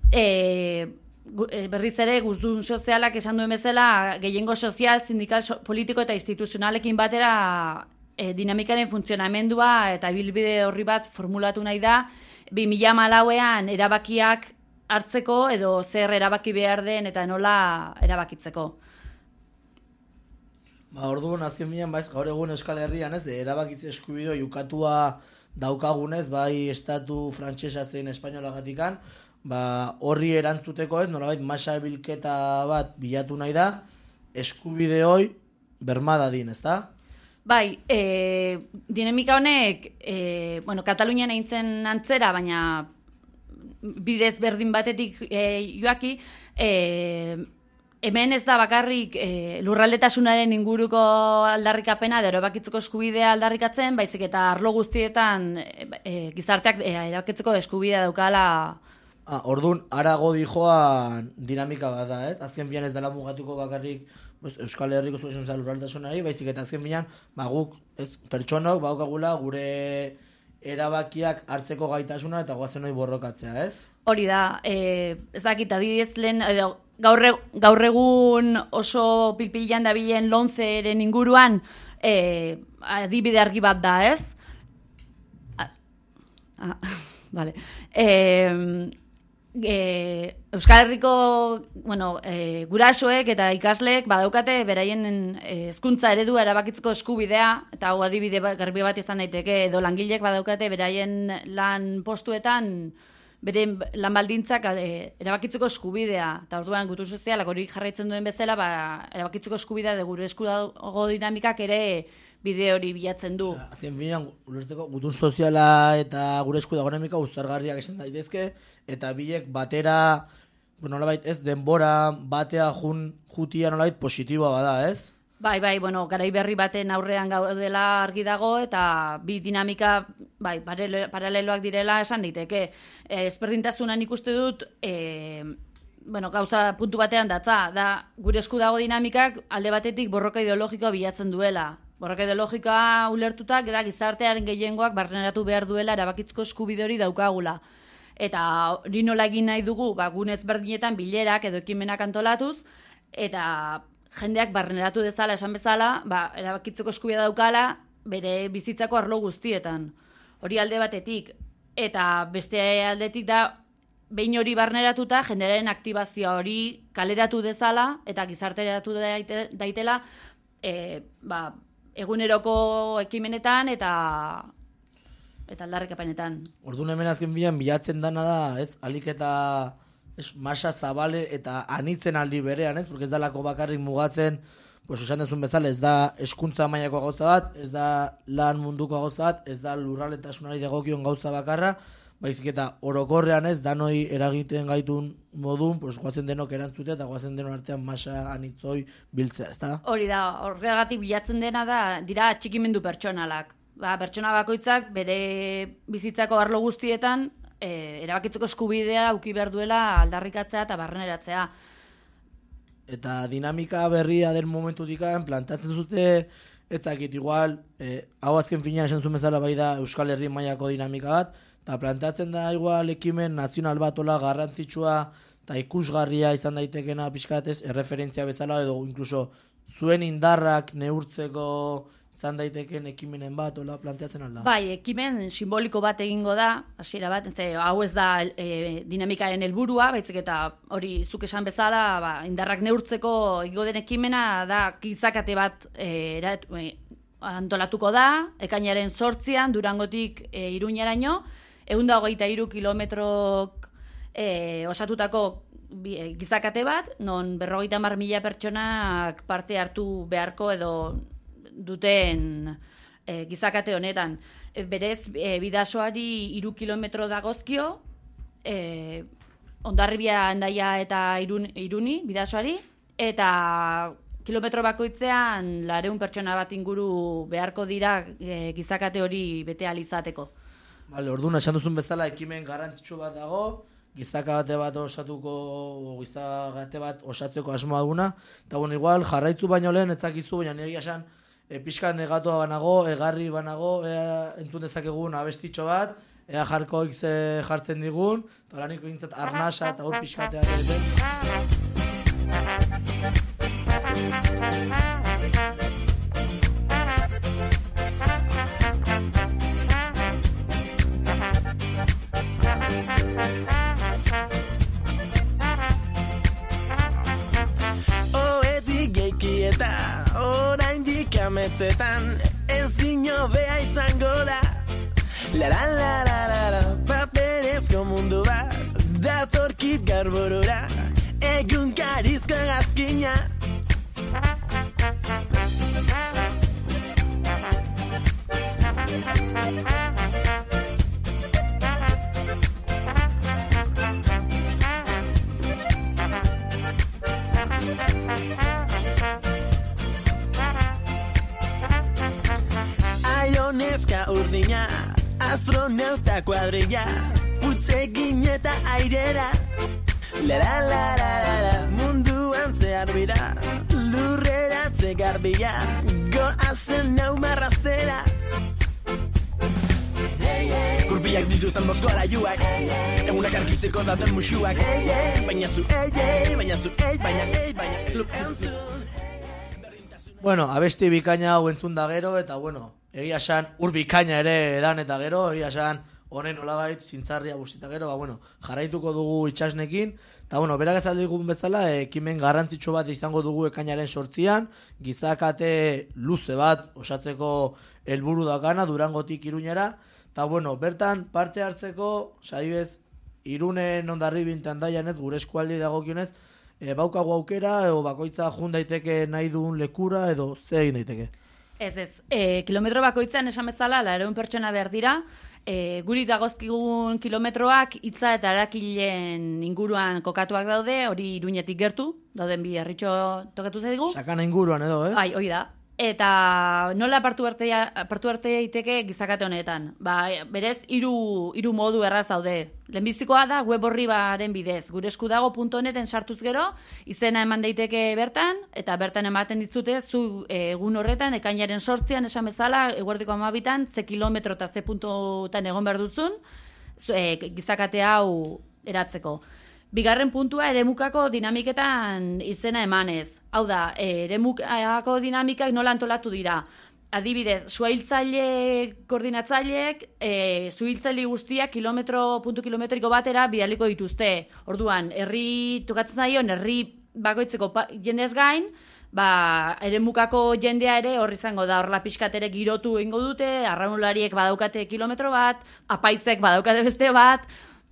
Berriz ere, guztun sozialak esan duen bezala, gehiengo sozial, sindikal, politiko eta instituzionalekin batera dinamikaren funtzionamendua eta ibilbide horri bat formulatu nahi da 2014an erabakiak hartzeko edo zer erabaki behar den eta nola erabakitzeko. Orduan, azken bilan, gaur egun Euskal Herrian, ez, erabakitze eskubidea ukatua daukagunez, bai estatu frantsesa zein espainolagatikan, horri erantzuteko ez, nolabait masa bilketa bat bilatu nahi da, eskubide hoi bermada din, ezta? Bai, dinamika honek, bueno, Katalunian eintzen antzera, baina bidez berdin batetik joaki, hemen ez da bakarrik lurraldetasunaren inguruko aldarrikapena, erabakitzeko eskubidea aldarrikatzen, baizik eta arlo guztietan gizarteak erabakitzeko eskubidea daukala. Orduan, arago dijoan dinamika bat da, ez? Azken bilan ez dela mugatuko bakarrik Euskal Herriko zuen lurraldetasunari, baizik eta azken bilan, guk pertsonok baukagula gure erabakiak hartzeko gaitasuna eta goazen hori borrokatzea, ez? Hori da, ez dakit adibidez lehen, gaur egun oso pilpilan dabilen lonzeren inguruan adibide argi bat da, ez? Vale. Euskal Herriko gurasoek eta ikasleek badaukate beraien hezkuntza eredua erabakitzeko eskubidea, eta hau adibide garbi bat izan daiteke, edo langileek badaukate beraien lan postuetan bere lan baldintzak erabakitzeko eskubidea, eta orduan gutun sozialak hori jarraitzen duen bezala, erabakitzeko eskubidea de gure esku dago dinamikak ere bide hori bilatzen du. Azken bilan, ulerteko gutun soziala eta gure esku dago dinamika uztargarriak esan daitezke, eta bilek batera, nolabait ez, denbora batea jutia nolabait positiboa bada, ez? Bai, bueno, garai berri baten aurrean gaudela argi dago, eta bi dinamika paraleloak direla esan daiteke. Ezberdintasunan ikuste dut, gauza puntu batean datza, da gure esku dago dinamikak alde batetik borroka ideologikoa bilatzen duela. Borroka ideologikoa ulertuta, gizartearen gehiengoak barneratu behar duela erabakitzeko eskubide hori daukagula. Eta hori nola egin nahi dugu, gune ezberdinetan bilerak edo ekimenak antolatuz, eta jendeak barneratu dezala, esan bezala, erabakitzeko eskubidea daukala, bere bizitzako arlo guztietan. Hori alde batetik. Eta beste aldetik da, behin hori barneratuta, jendearen aktibazioa hori kaleratu dezala, eta gizarteratu daitela, eguneroko ekimenetan eta aldarrikapenetan. Orduan hemen azken bilatzen dana da, ez? Alik eta masa zabale eta anitzen aldi berean, ez? Porque ez dalako bakarrik mugatzen, pues esan dezun bezala, ez da hezkuntza mailako gauza bat, ez da lan munduko gauza bat, ez da lurraldetasunari dagokion gauza bakarra, baizik eta orokorrean ez, danoi eragiten gaitun modun, pues goazen denok erantzutea eta goazen denon artean masa anitzoi biltzea, ez da? Hori da, horregatik bilatzen dena dira atxikimendu pertsonalak. Pertsona bakoitzak bere bizitzako arlo guztietan erabakitzeko eskubidea auki behar duela aldarrikatzea eta barreneratzea. Eta dinamika berria den momentutik plantatzen zute, ez dakit igual, hau azken finean esan zuen bezala bai da Euskal Herri mailako dinamika bat, eta plantatzen da igual ekimen nazional bat ola garrantzitsua eta ikusgarria izan daitekena pixkatez, erreferentzia bezala edo inkluso zuen indarrak neurtzeko izan daiteken ekimenen bat ola planteatzen alda. Bai, ekimen simboliko bat egingo da, hasiera bat, hau ez da dinamikaren helburua, baizik eta hori zuk esan bezala, indarrak neurtzeko egingo den ekimena da gizakate bat antolatuko da, ekainaren 8an Durangotik Iruñeraino, 123 kilometrok osatutako gizakate bat, non 50.000 pertsonak parte hartu beharko edo duten gizakate honetan. Berez, bidasoari 3 kilometro dagozkio, Hondarribia, Hendaia eta Iruni bidasoari, eta kilometro bakoitzean 200 pertsona bat inguru beharko dira gizakate hori bete ahal izateko. Vale, orduan esan duzun bezala ekimen garrantzitsu bat dago, gizakate bat osatzeko asmoa duguna, eta bueno, igual jarraitzu baino lehen ez dakizu, baina nire esan pixkan negatoa banago, egarri banago, entun dezakegun abestitxo bat, ea jarkoik ze jartzen digun, eta lanik behintzat arnasa eta hor pixkatea egiten. Ametzetan ezin hobea izango da. La paperezko mundu bat datorkit garborora, egun karizko gazkina. Neska urdina, astronauta kuadrilla, putzegin eta airera. La, munduan zehar bira, lurreratze garbia, goazen nau marrastera. Gurbiak dituzten bosko alaiuak, egunak argitzeko daten musuak, baina zu, klub entzun. Bueno, abesti bikaina hau entzun da gero, eta bueno, egia esan ur bikaina ere edan eta gero, egia esan honen olabait zintzarria guztita gero, jarraituko dugu itxasnekin, eta bueno, berak ezaldigun bezala, ekimen garrantzitsu bat izango dugu ekainaren 8an, gizakate luze bat osatzeko helburu dakana, Durangotik Iruñera, eta bueno, bertan parte hartzeko, saibez, Irunen Hondarribin eta Hendaian ez, gure eskualdi dagokionez, baukagu aukera, edo bakoitza jun daiteke nahi duen lekura, edo ze egin daiteke? Ez, kilometro bakoitzan esan bezala, 200 pertsona behar dira, guri dagozkigun kilometroak hitza eta Arakilen inguruan kokatuak daude, hori Iruñetik gertu, dauden bi herritxo tokatu zaigu. Sakana inguruan edo, eh? Bai, hori da. Eta nola partu arte daiteke gizakate honetan? Berez, hiru modu erraz daude. Lehenbizikoa da web orri baren bidez. Gure esku dago .neten sartuz gero, izena eman daiteke bertan, eta bertan ematen ditzute, zu egun horretan, ekainaren 8an esan bezala, eguerdiko 12an, ze kilometro eta ze puntutan egon behar duzun, gizakate hau eratzeko. Bigarren puntua eremukako dinamiketan izena emanez. Hau da, eremukako dinamikak nola antolatu dira. adibidez, zuhailtzaile koordinatzaileek, zuhailtzaile guztiak puntu kilometriko batera bidaliko dituzte. Orduan, herri tokatzen zaion, herri bakoitzeko jendez gain, eremukako jendea ere hor izango da, horrela pixkat ere girotu egingo dute, arraunlariek badaukate kilometro bat, apaizek badaukate beste bat,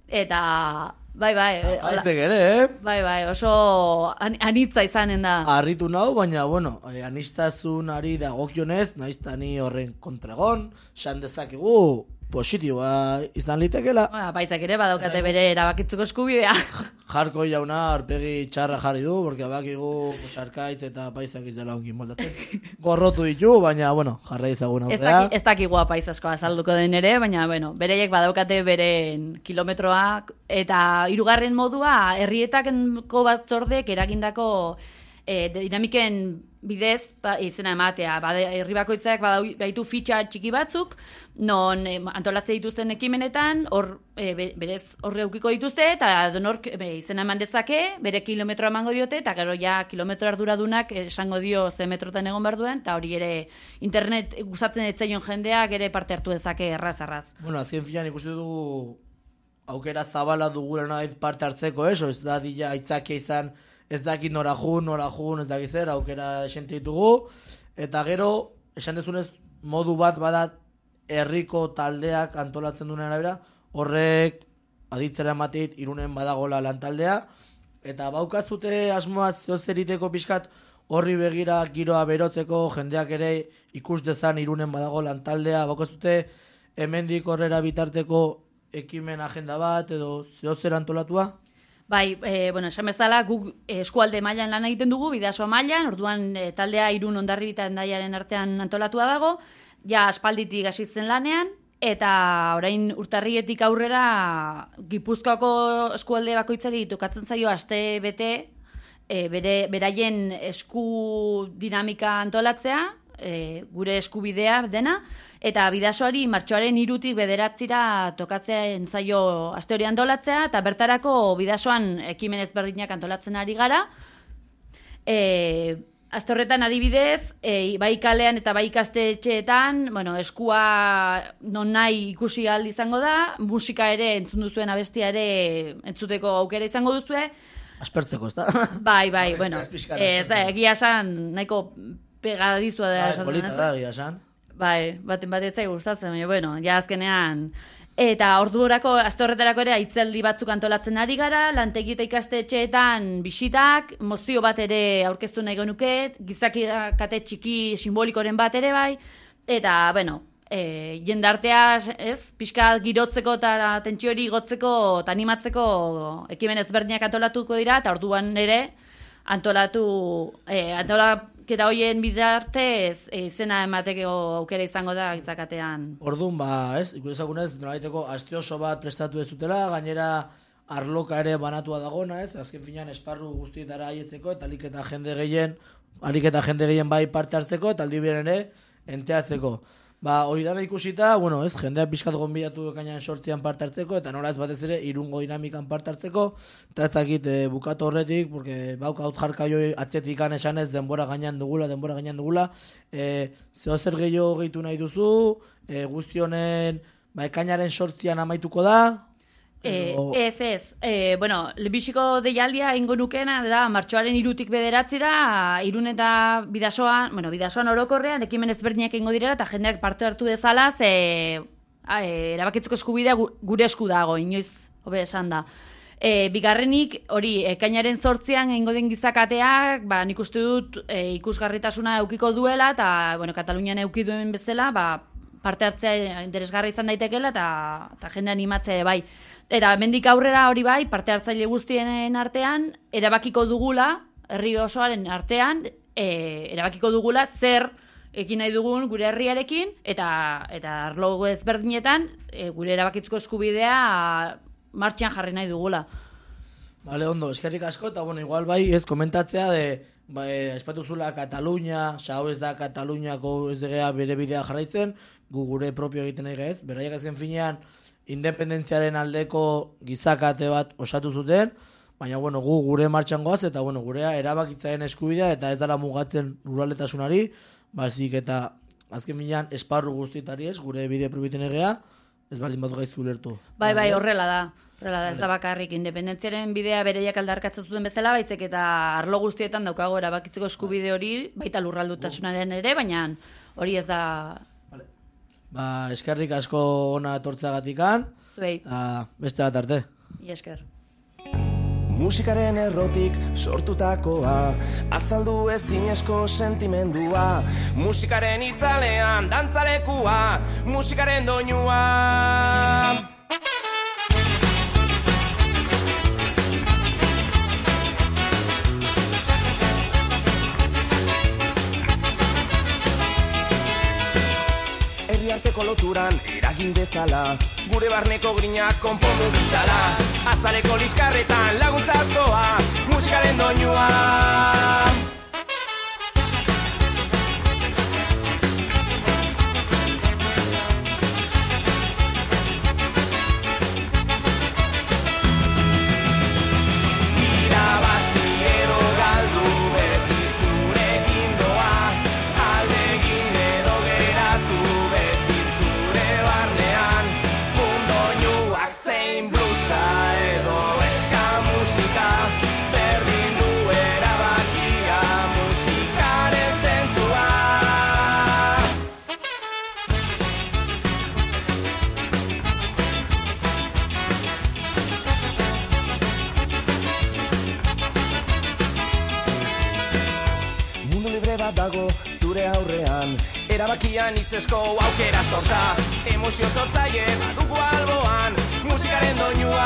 eta bai. Apaizek ere, Bai, oso anitza izanen da. Harritu nau, baina, bueno, anistazunari dagokionez, naiztani horren kontragon, san dezakigu positiboa izan litekela. Apaizek ere badaukate bere erabakitzeko eskubidea. Jarko jauna arpegi txarra jarri du, porque bakigu sarkaitz eta apaizak izela onkin moldatzen. Gorrotu ditu, baina, bueno, jarra izagun aurrea. Ez dakigu apaiz asko azalduko den ere, baina, bueno, bereiek badaukate beren kilometroak, eta hirugarren modua, herrietako batzordek eragindako dinamiken bidez izena ematea. Herri bakoitzak baitu fitxa txiki batzuk, non antolatzen dituzten ekimenetan, berez horre eukiko dituzte, eta donork izena eman dezake, bere kilometro emango diote, eta gero ja kilometro arduradunak esango dio ze metrotan egon behar duen, eta hori ere internet gustatzen etzaion jendeak ere parte hartu dezake erraz. Bueno, azken filan ikusi dugu aukera zabala dugula nahi parte hartzeko, eso, ez da dila aitzakia izan, ez dakit nora jun, ez dakit zer, aukera esente ditugu, eta gero, esan dezunez, modu bat badat herriko taldeak antolatzen duen arabera, horrek aditzera ematit Irunen badagola lantaldea, eta baukazute asmoa zeozeriteko pixkat horri begira giroa berotzeko, jendeak ere ikus dezan Irunen badago lantaldea, baukazute hemendik horrera bitarteko ekimen agenda bat, edo zeozer antolatua? Bai, esan bezala, guk eskualde mailan lan egiten dugu, Bidasoa mailan, orduan taldea Irun Hondarribia eta Hendaiaren artean antolatua dago, ja aspalditik hasitzen lanean, eta orain urtarrietik aurrera Gipuzkoako eskualde bakoitzari tokatzen zaio aste bete beraien esku dinamika antolatzea, gure eskubidea dena, eta Bidasoari martxoaren 3tik 9 tokatzen zaio aste hori antolatzea, eta bertarako Bidasoan ekimen ezberdinak antolatzen ari gara. Aste horretan adibidez, bai kalean eta bai ikastetxeetan, eskua non nahi ikusi ahal izango da, musika ere entzun duzuen abestia ere entzuteko aukera izango duzue. Aspertzeko, ez da? Bai, egia esan nahiko pegadizua da esan. Polita da, egia esan. Bai, baten etzai gustatzen, baina, ja azkenean. Eta ordurako, aste horretarako ere, aitzeldi batzuk antolatzen ari gara, lantegi eta ikastetxeetan bisitak, mozio bat ere aurkeztu nahi genuket, gizaki kate txiki simbolikoren bat ere bai, eta, jendartea, pixka girotzeko eta tentsio hori igotzeko eta animatzeko ekimen ezberdinak antolatuko dira, eta orduan ere antolaketa horien bidartez izena emateko aukera izango da gitzakatean. Orduan, ikusezagunez, nolaiteko aste oso bat prestatu ez dutela, gainera arloka ere banatua dagona, azken finean esparru guztietara aietzeko, eta alik eta jende gehien bai parte hartzeko, eta aldi beren ere enteatzeko. Hori dara ikusita, jendea pixkat gonbidatu ekainan 8an parte hartzeko, eta nola ez batez ere Irungo dinamikan parte hartzeko, eta ez dakit bukatu horretik, porque haut jarka joi atzetikan esanez denbora gainean dugula, zehozer gehiago gehitu nahi duzu, guzti honen ekainaren 8an amaituko da? Ez. Lebixiko deialdia ingo nukena da martxoaren 3tik 9 Irun eta Bidasoan orokorrean ekimen ezberdinak ingo direla eta jendeak parte hartu dezala, erabakitzeko eskubidea gure esku dago, inoiz hobe esan da. Bigarrenik, hori, ekainaren 8an ingo den gizakateak, nik uste dut ikusgarritasuna eukiko duela, eta Katalunian euki duen bezala, parte hartzea interesgarra izan daitekela, eta jende animatzea bai. Eta mendik aurrera hori bai, parte hartzaile guztien artean, erabakiko dugula, herri osoaren artean, erabakiko dugula zer ekin nahi dugun gure herriarekin, eta arlo ezberdinetan gure erabakitzeko eskubidea martxan jarri nahi dugula. Bale, ondo, eskerrik asko, eta igual bai, ez komentatzea espatu zula Katalunia, hau ez da Kataluniako ez degea bere bidea jarraitzen, gure propio egiten nahi ez, beraiek azken finean, independentziaren aldeko gizakate bat osatu zuten, baina gu gure martxan goaz, eta gurea erabakitzaren eskubidea, eta ez dara mugatzen ruraletasunari, bazik eta azken minean esparru guztietari ez, gure bide probiten egea, ez baldin bat gaizku lertu. Bai, horrela da. Ez da bakarrik, independentziaren bidea bereiak aldarkatzen zuten bezala, baizik eta arlo guztietan daukago erabakitzeko eskubide hori, baita lurraldutasunaren ere, baina hori ez da... Eskerrik asko ona etortzeagatikan, Zuei. Beste bat arte. Esker. Musikaren errotik sortutakoa, azaldu ezinezko sentimendua, musikaren itzalean dantzalekua, musikaren doinua. Herriarteko loturan eragin dezala, gure barneko grinak konpondu ditzala, azaleko liskarretan laguntza askoa, musikaren doinua. Dago zure aurrean, erabakian hitzesko aukera sorta, emozio sortzaile badugu alboan, musikaren doinua.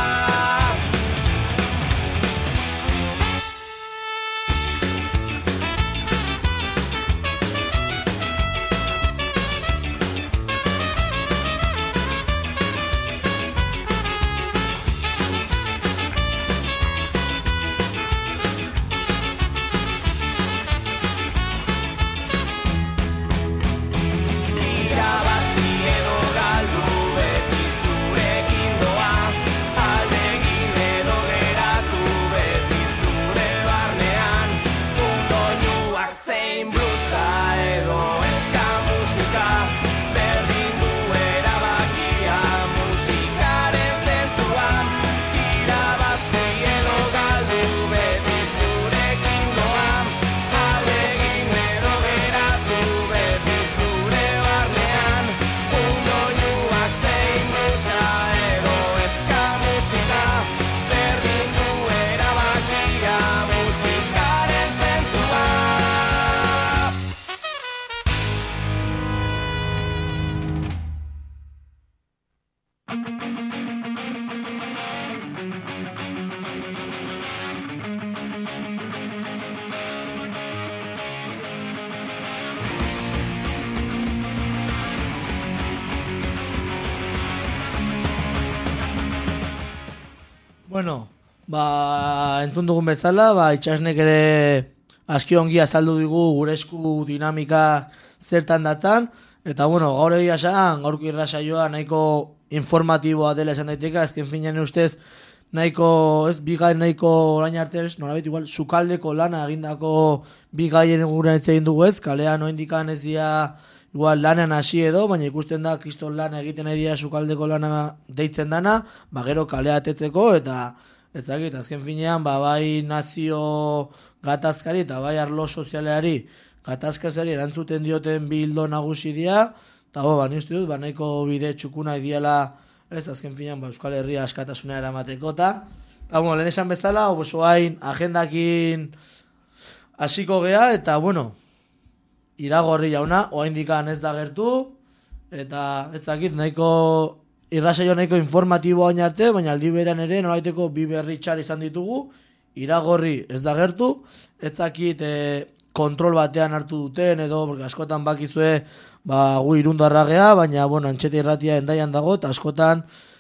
Bueno, entzun dugun bezala, itxasnek ere aski ongi azaldu digu gure esku dinamika zertan datzan, eta bueno, gaur egia esan, gaurko irrasaioa nahiko informatiboa dela esan daiteka, azken finean ustez nahiko, bigaien nahiko orain arte, norabait igual, sukaldeko lana egindako bigaien gure egin dugu ez, kalean oindikan ez dira igual lanean hasi edo, baina ikusten da kriston lana egiten nahi dira sukaldeko lana deitzen dana, gero kalea atetzeko, eta azken finean, bai nazio gatazkari eta bai arlo sozialeari gatazkazari erantzuten dioten bildo nagusi dira, eta ni uste dut, nahiko bide txukuna ideala, ez azken finean, Euskal Herria askatasuna eramateko, eta lehen esan bezala, oso hain agendakin hasiko gea, eta Iragorri jauna, oraindikan ez da gertu, eta ez dakit nahiko irrasaio nahiko informatiboa oin arte, baina aldi berean ere nolaiteko bi berri txar izan ditugu, Iragorri ez da gertu, ez dakit kontrol batean hartu duten, edo askotan bakizue gu Irundarra gea, baina Antxeta Irratia Hendaian dago, eta askotan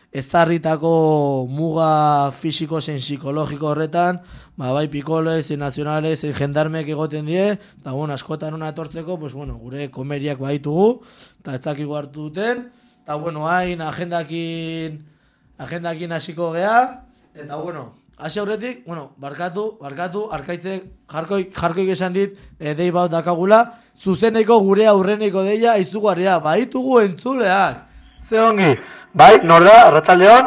ezarritako muga fisiko zein psikologiko horretan, bai pikole, zein nazionale, zein jendarmek egoten die, eta askotan ona etortzeko, gure komeriak baitugu, eta ez dakigu hartu duten, eta hain agendakin hasiko gea, eta hasi aurretik, bueno, barkatu, arkaitzek, jarkoik esan dit, dei bat dakagula, zuzeneko gure aurreneko deia izugarria, baitugu entzuleak. Ze ongi, bai, nor da, Arratsaldeon?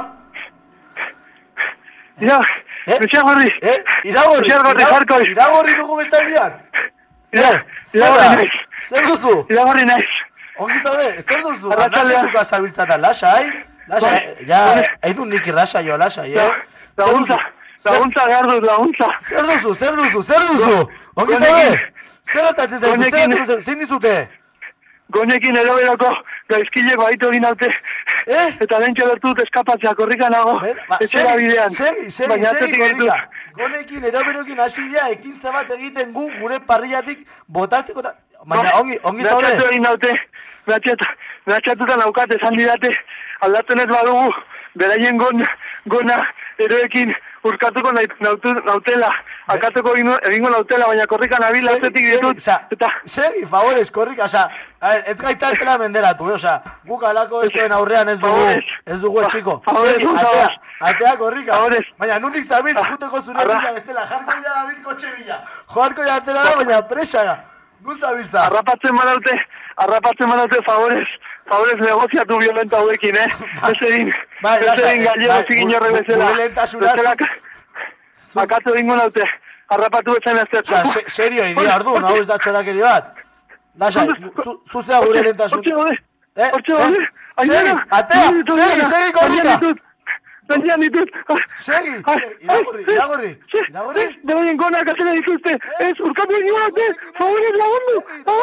Iragorri, jarkoik. Iragorri dugu bestaldian? Iragorri naiz. Zer duzu? Iragorri naiz. Ongi zaude, zer duzu? Arratsaldean. Arratsaldean zabiltzatan, lasai, ja, haidun nik irrasa jo, lasai, Laguntza behar dut, laguntza. Zer duzu? Ongi zaude? Zer atatzen zaitu, zein dizute? Gonekin eroberako gaizkilek baitu egin haute. Eta lehentxe bertu dut eskapatzea, korrika nago. Etxera bidean. Segi, korrika. Gonekin eroberokin hasi dira ekintza bat egiten gu gure parrillatik botatzeko. Baina, ongi zaude? Mehatxatu egin haute. Mehatxatuta naukat esan didate. Aldatzen ez badugu, beraien gona eroekin urkatuko nautela. Akatuko egingo nautela, baina korrikan abila atzetik ditut. Segi, favorez, korrika, ez gaitazela menderatu, guk alako estuen aurrean ez dugu etxiko. Atea korrika, baina nundik zabil, juteko zure bila bestela, jarko ya dabil kotxe bila. Joarko ya atela da, baina presa, nuz zabiltza. Arrapatzen manaute, favorez negoziatu violenta hauekin, Ez egin gallego zigin horre bezala. Akatu egingo naute, harrapatu betzen ez zertu. Serio, idia ardu, hau ez da txorakeri bat. Lasai, zuzea gure lentasun. Hortxe hori, ainara. Atea, segi korrika. Zantian ditut. Segi, iragorri. Debaien gonak atela dituzte. Ez, urkatu egin bat, favorez lagundu.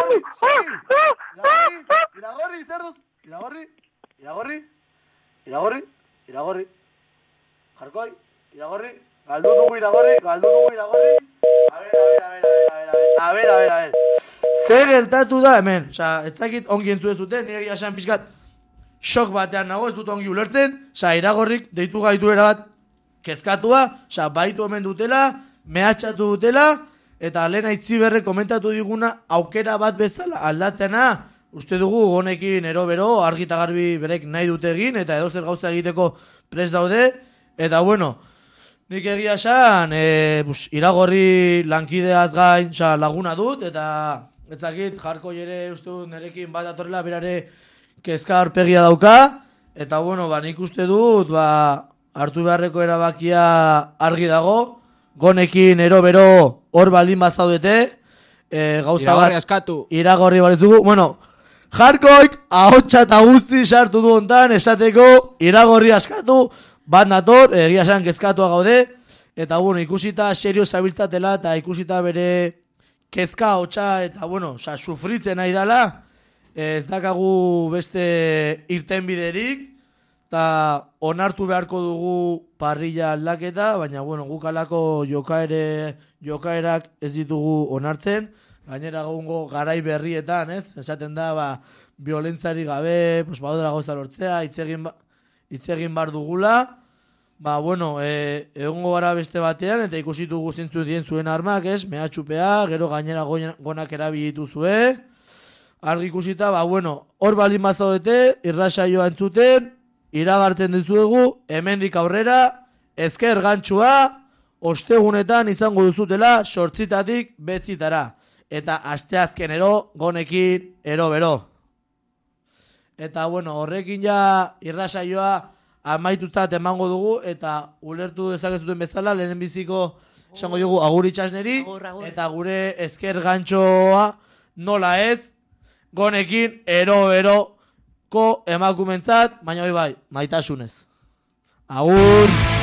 Iragorri, zer duz? Iragorri. Jarkoi, iragorri. Galdu dugu iragorri. A ver. Zer gertatu da hemen? Ez dakit ongi entzu ez duten, nire esan pixkat shock batean nago, ez dut ongi ulertzen. Iragorrik deitu gaitu erabat kezkatua, baitu hemen dutela, mehatxatu dutela, eta lehen Aitziberre komentatu diguna aukera bat bezala aldatzena, uste dugu honekin ero-bero, argi eta garbi berek nahi dute egin, eta edozer gauza egiteko prest daude, eta bueno, nik egia esan, iragorri lankideaz gain laguna dut, eta etzakit jarko ere uste dut nerekin bat atorrela berare kezka aurpegia dauka, eta bueno, nik uste dut, hartu beharreko erabakia argi dago, gonekin ero-bero hor baldin bazaudete, gauza bat iragorri baretugu, bueno, jarkoik ahotsa eta guzti sartu du hontan esateko iragorri askatu, bat nator, egia esan kezkatua gaude, eta bueno, ikusita serio zabiltzatela, eta ikusita bere kezka hotxa, eta bueno, sufritzen nahi dela, ez dakagu beste irtenbiderik, eta onartu beharko dugu parrilla aldaketa, baina bueno, guk alako jokaerak ez ditugu onartzen, gainera gaungo garai berrietan, esaten da, violentzari gabe, badora gauza lortzea, hitz egin bar dugula, bueno, egongo gara beste batean, eta ikusitugu zintzu dien zuen armak, mehatxupea, gero gainera gonak erabilitu zue, argi ikusita, bueno, hor baldin bazaudete, irrasaioa entzuten, iragartzen dizuegu, hemendik aurrera, ezker gantxua, ostegunetan izango duzutela, 8:00 9:00, eta asteazkenero gonekin ero-bero. Eta bueno, horrekin ja irrasaioa amaitutzat emango dugu, eta ulertu dezakezuten bezala, lehen biziko esango dugu agur itxasneri, eta gure ezker gantxoa nola ez, gonekin ero-beroko emakumentzat, baina bai, maitasunez. Agur!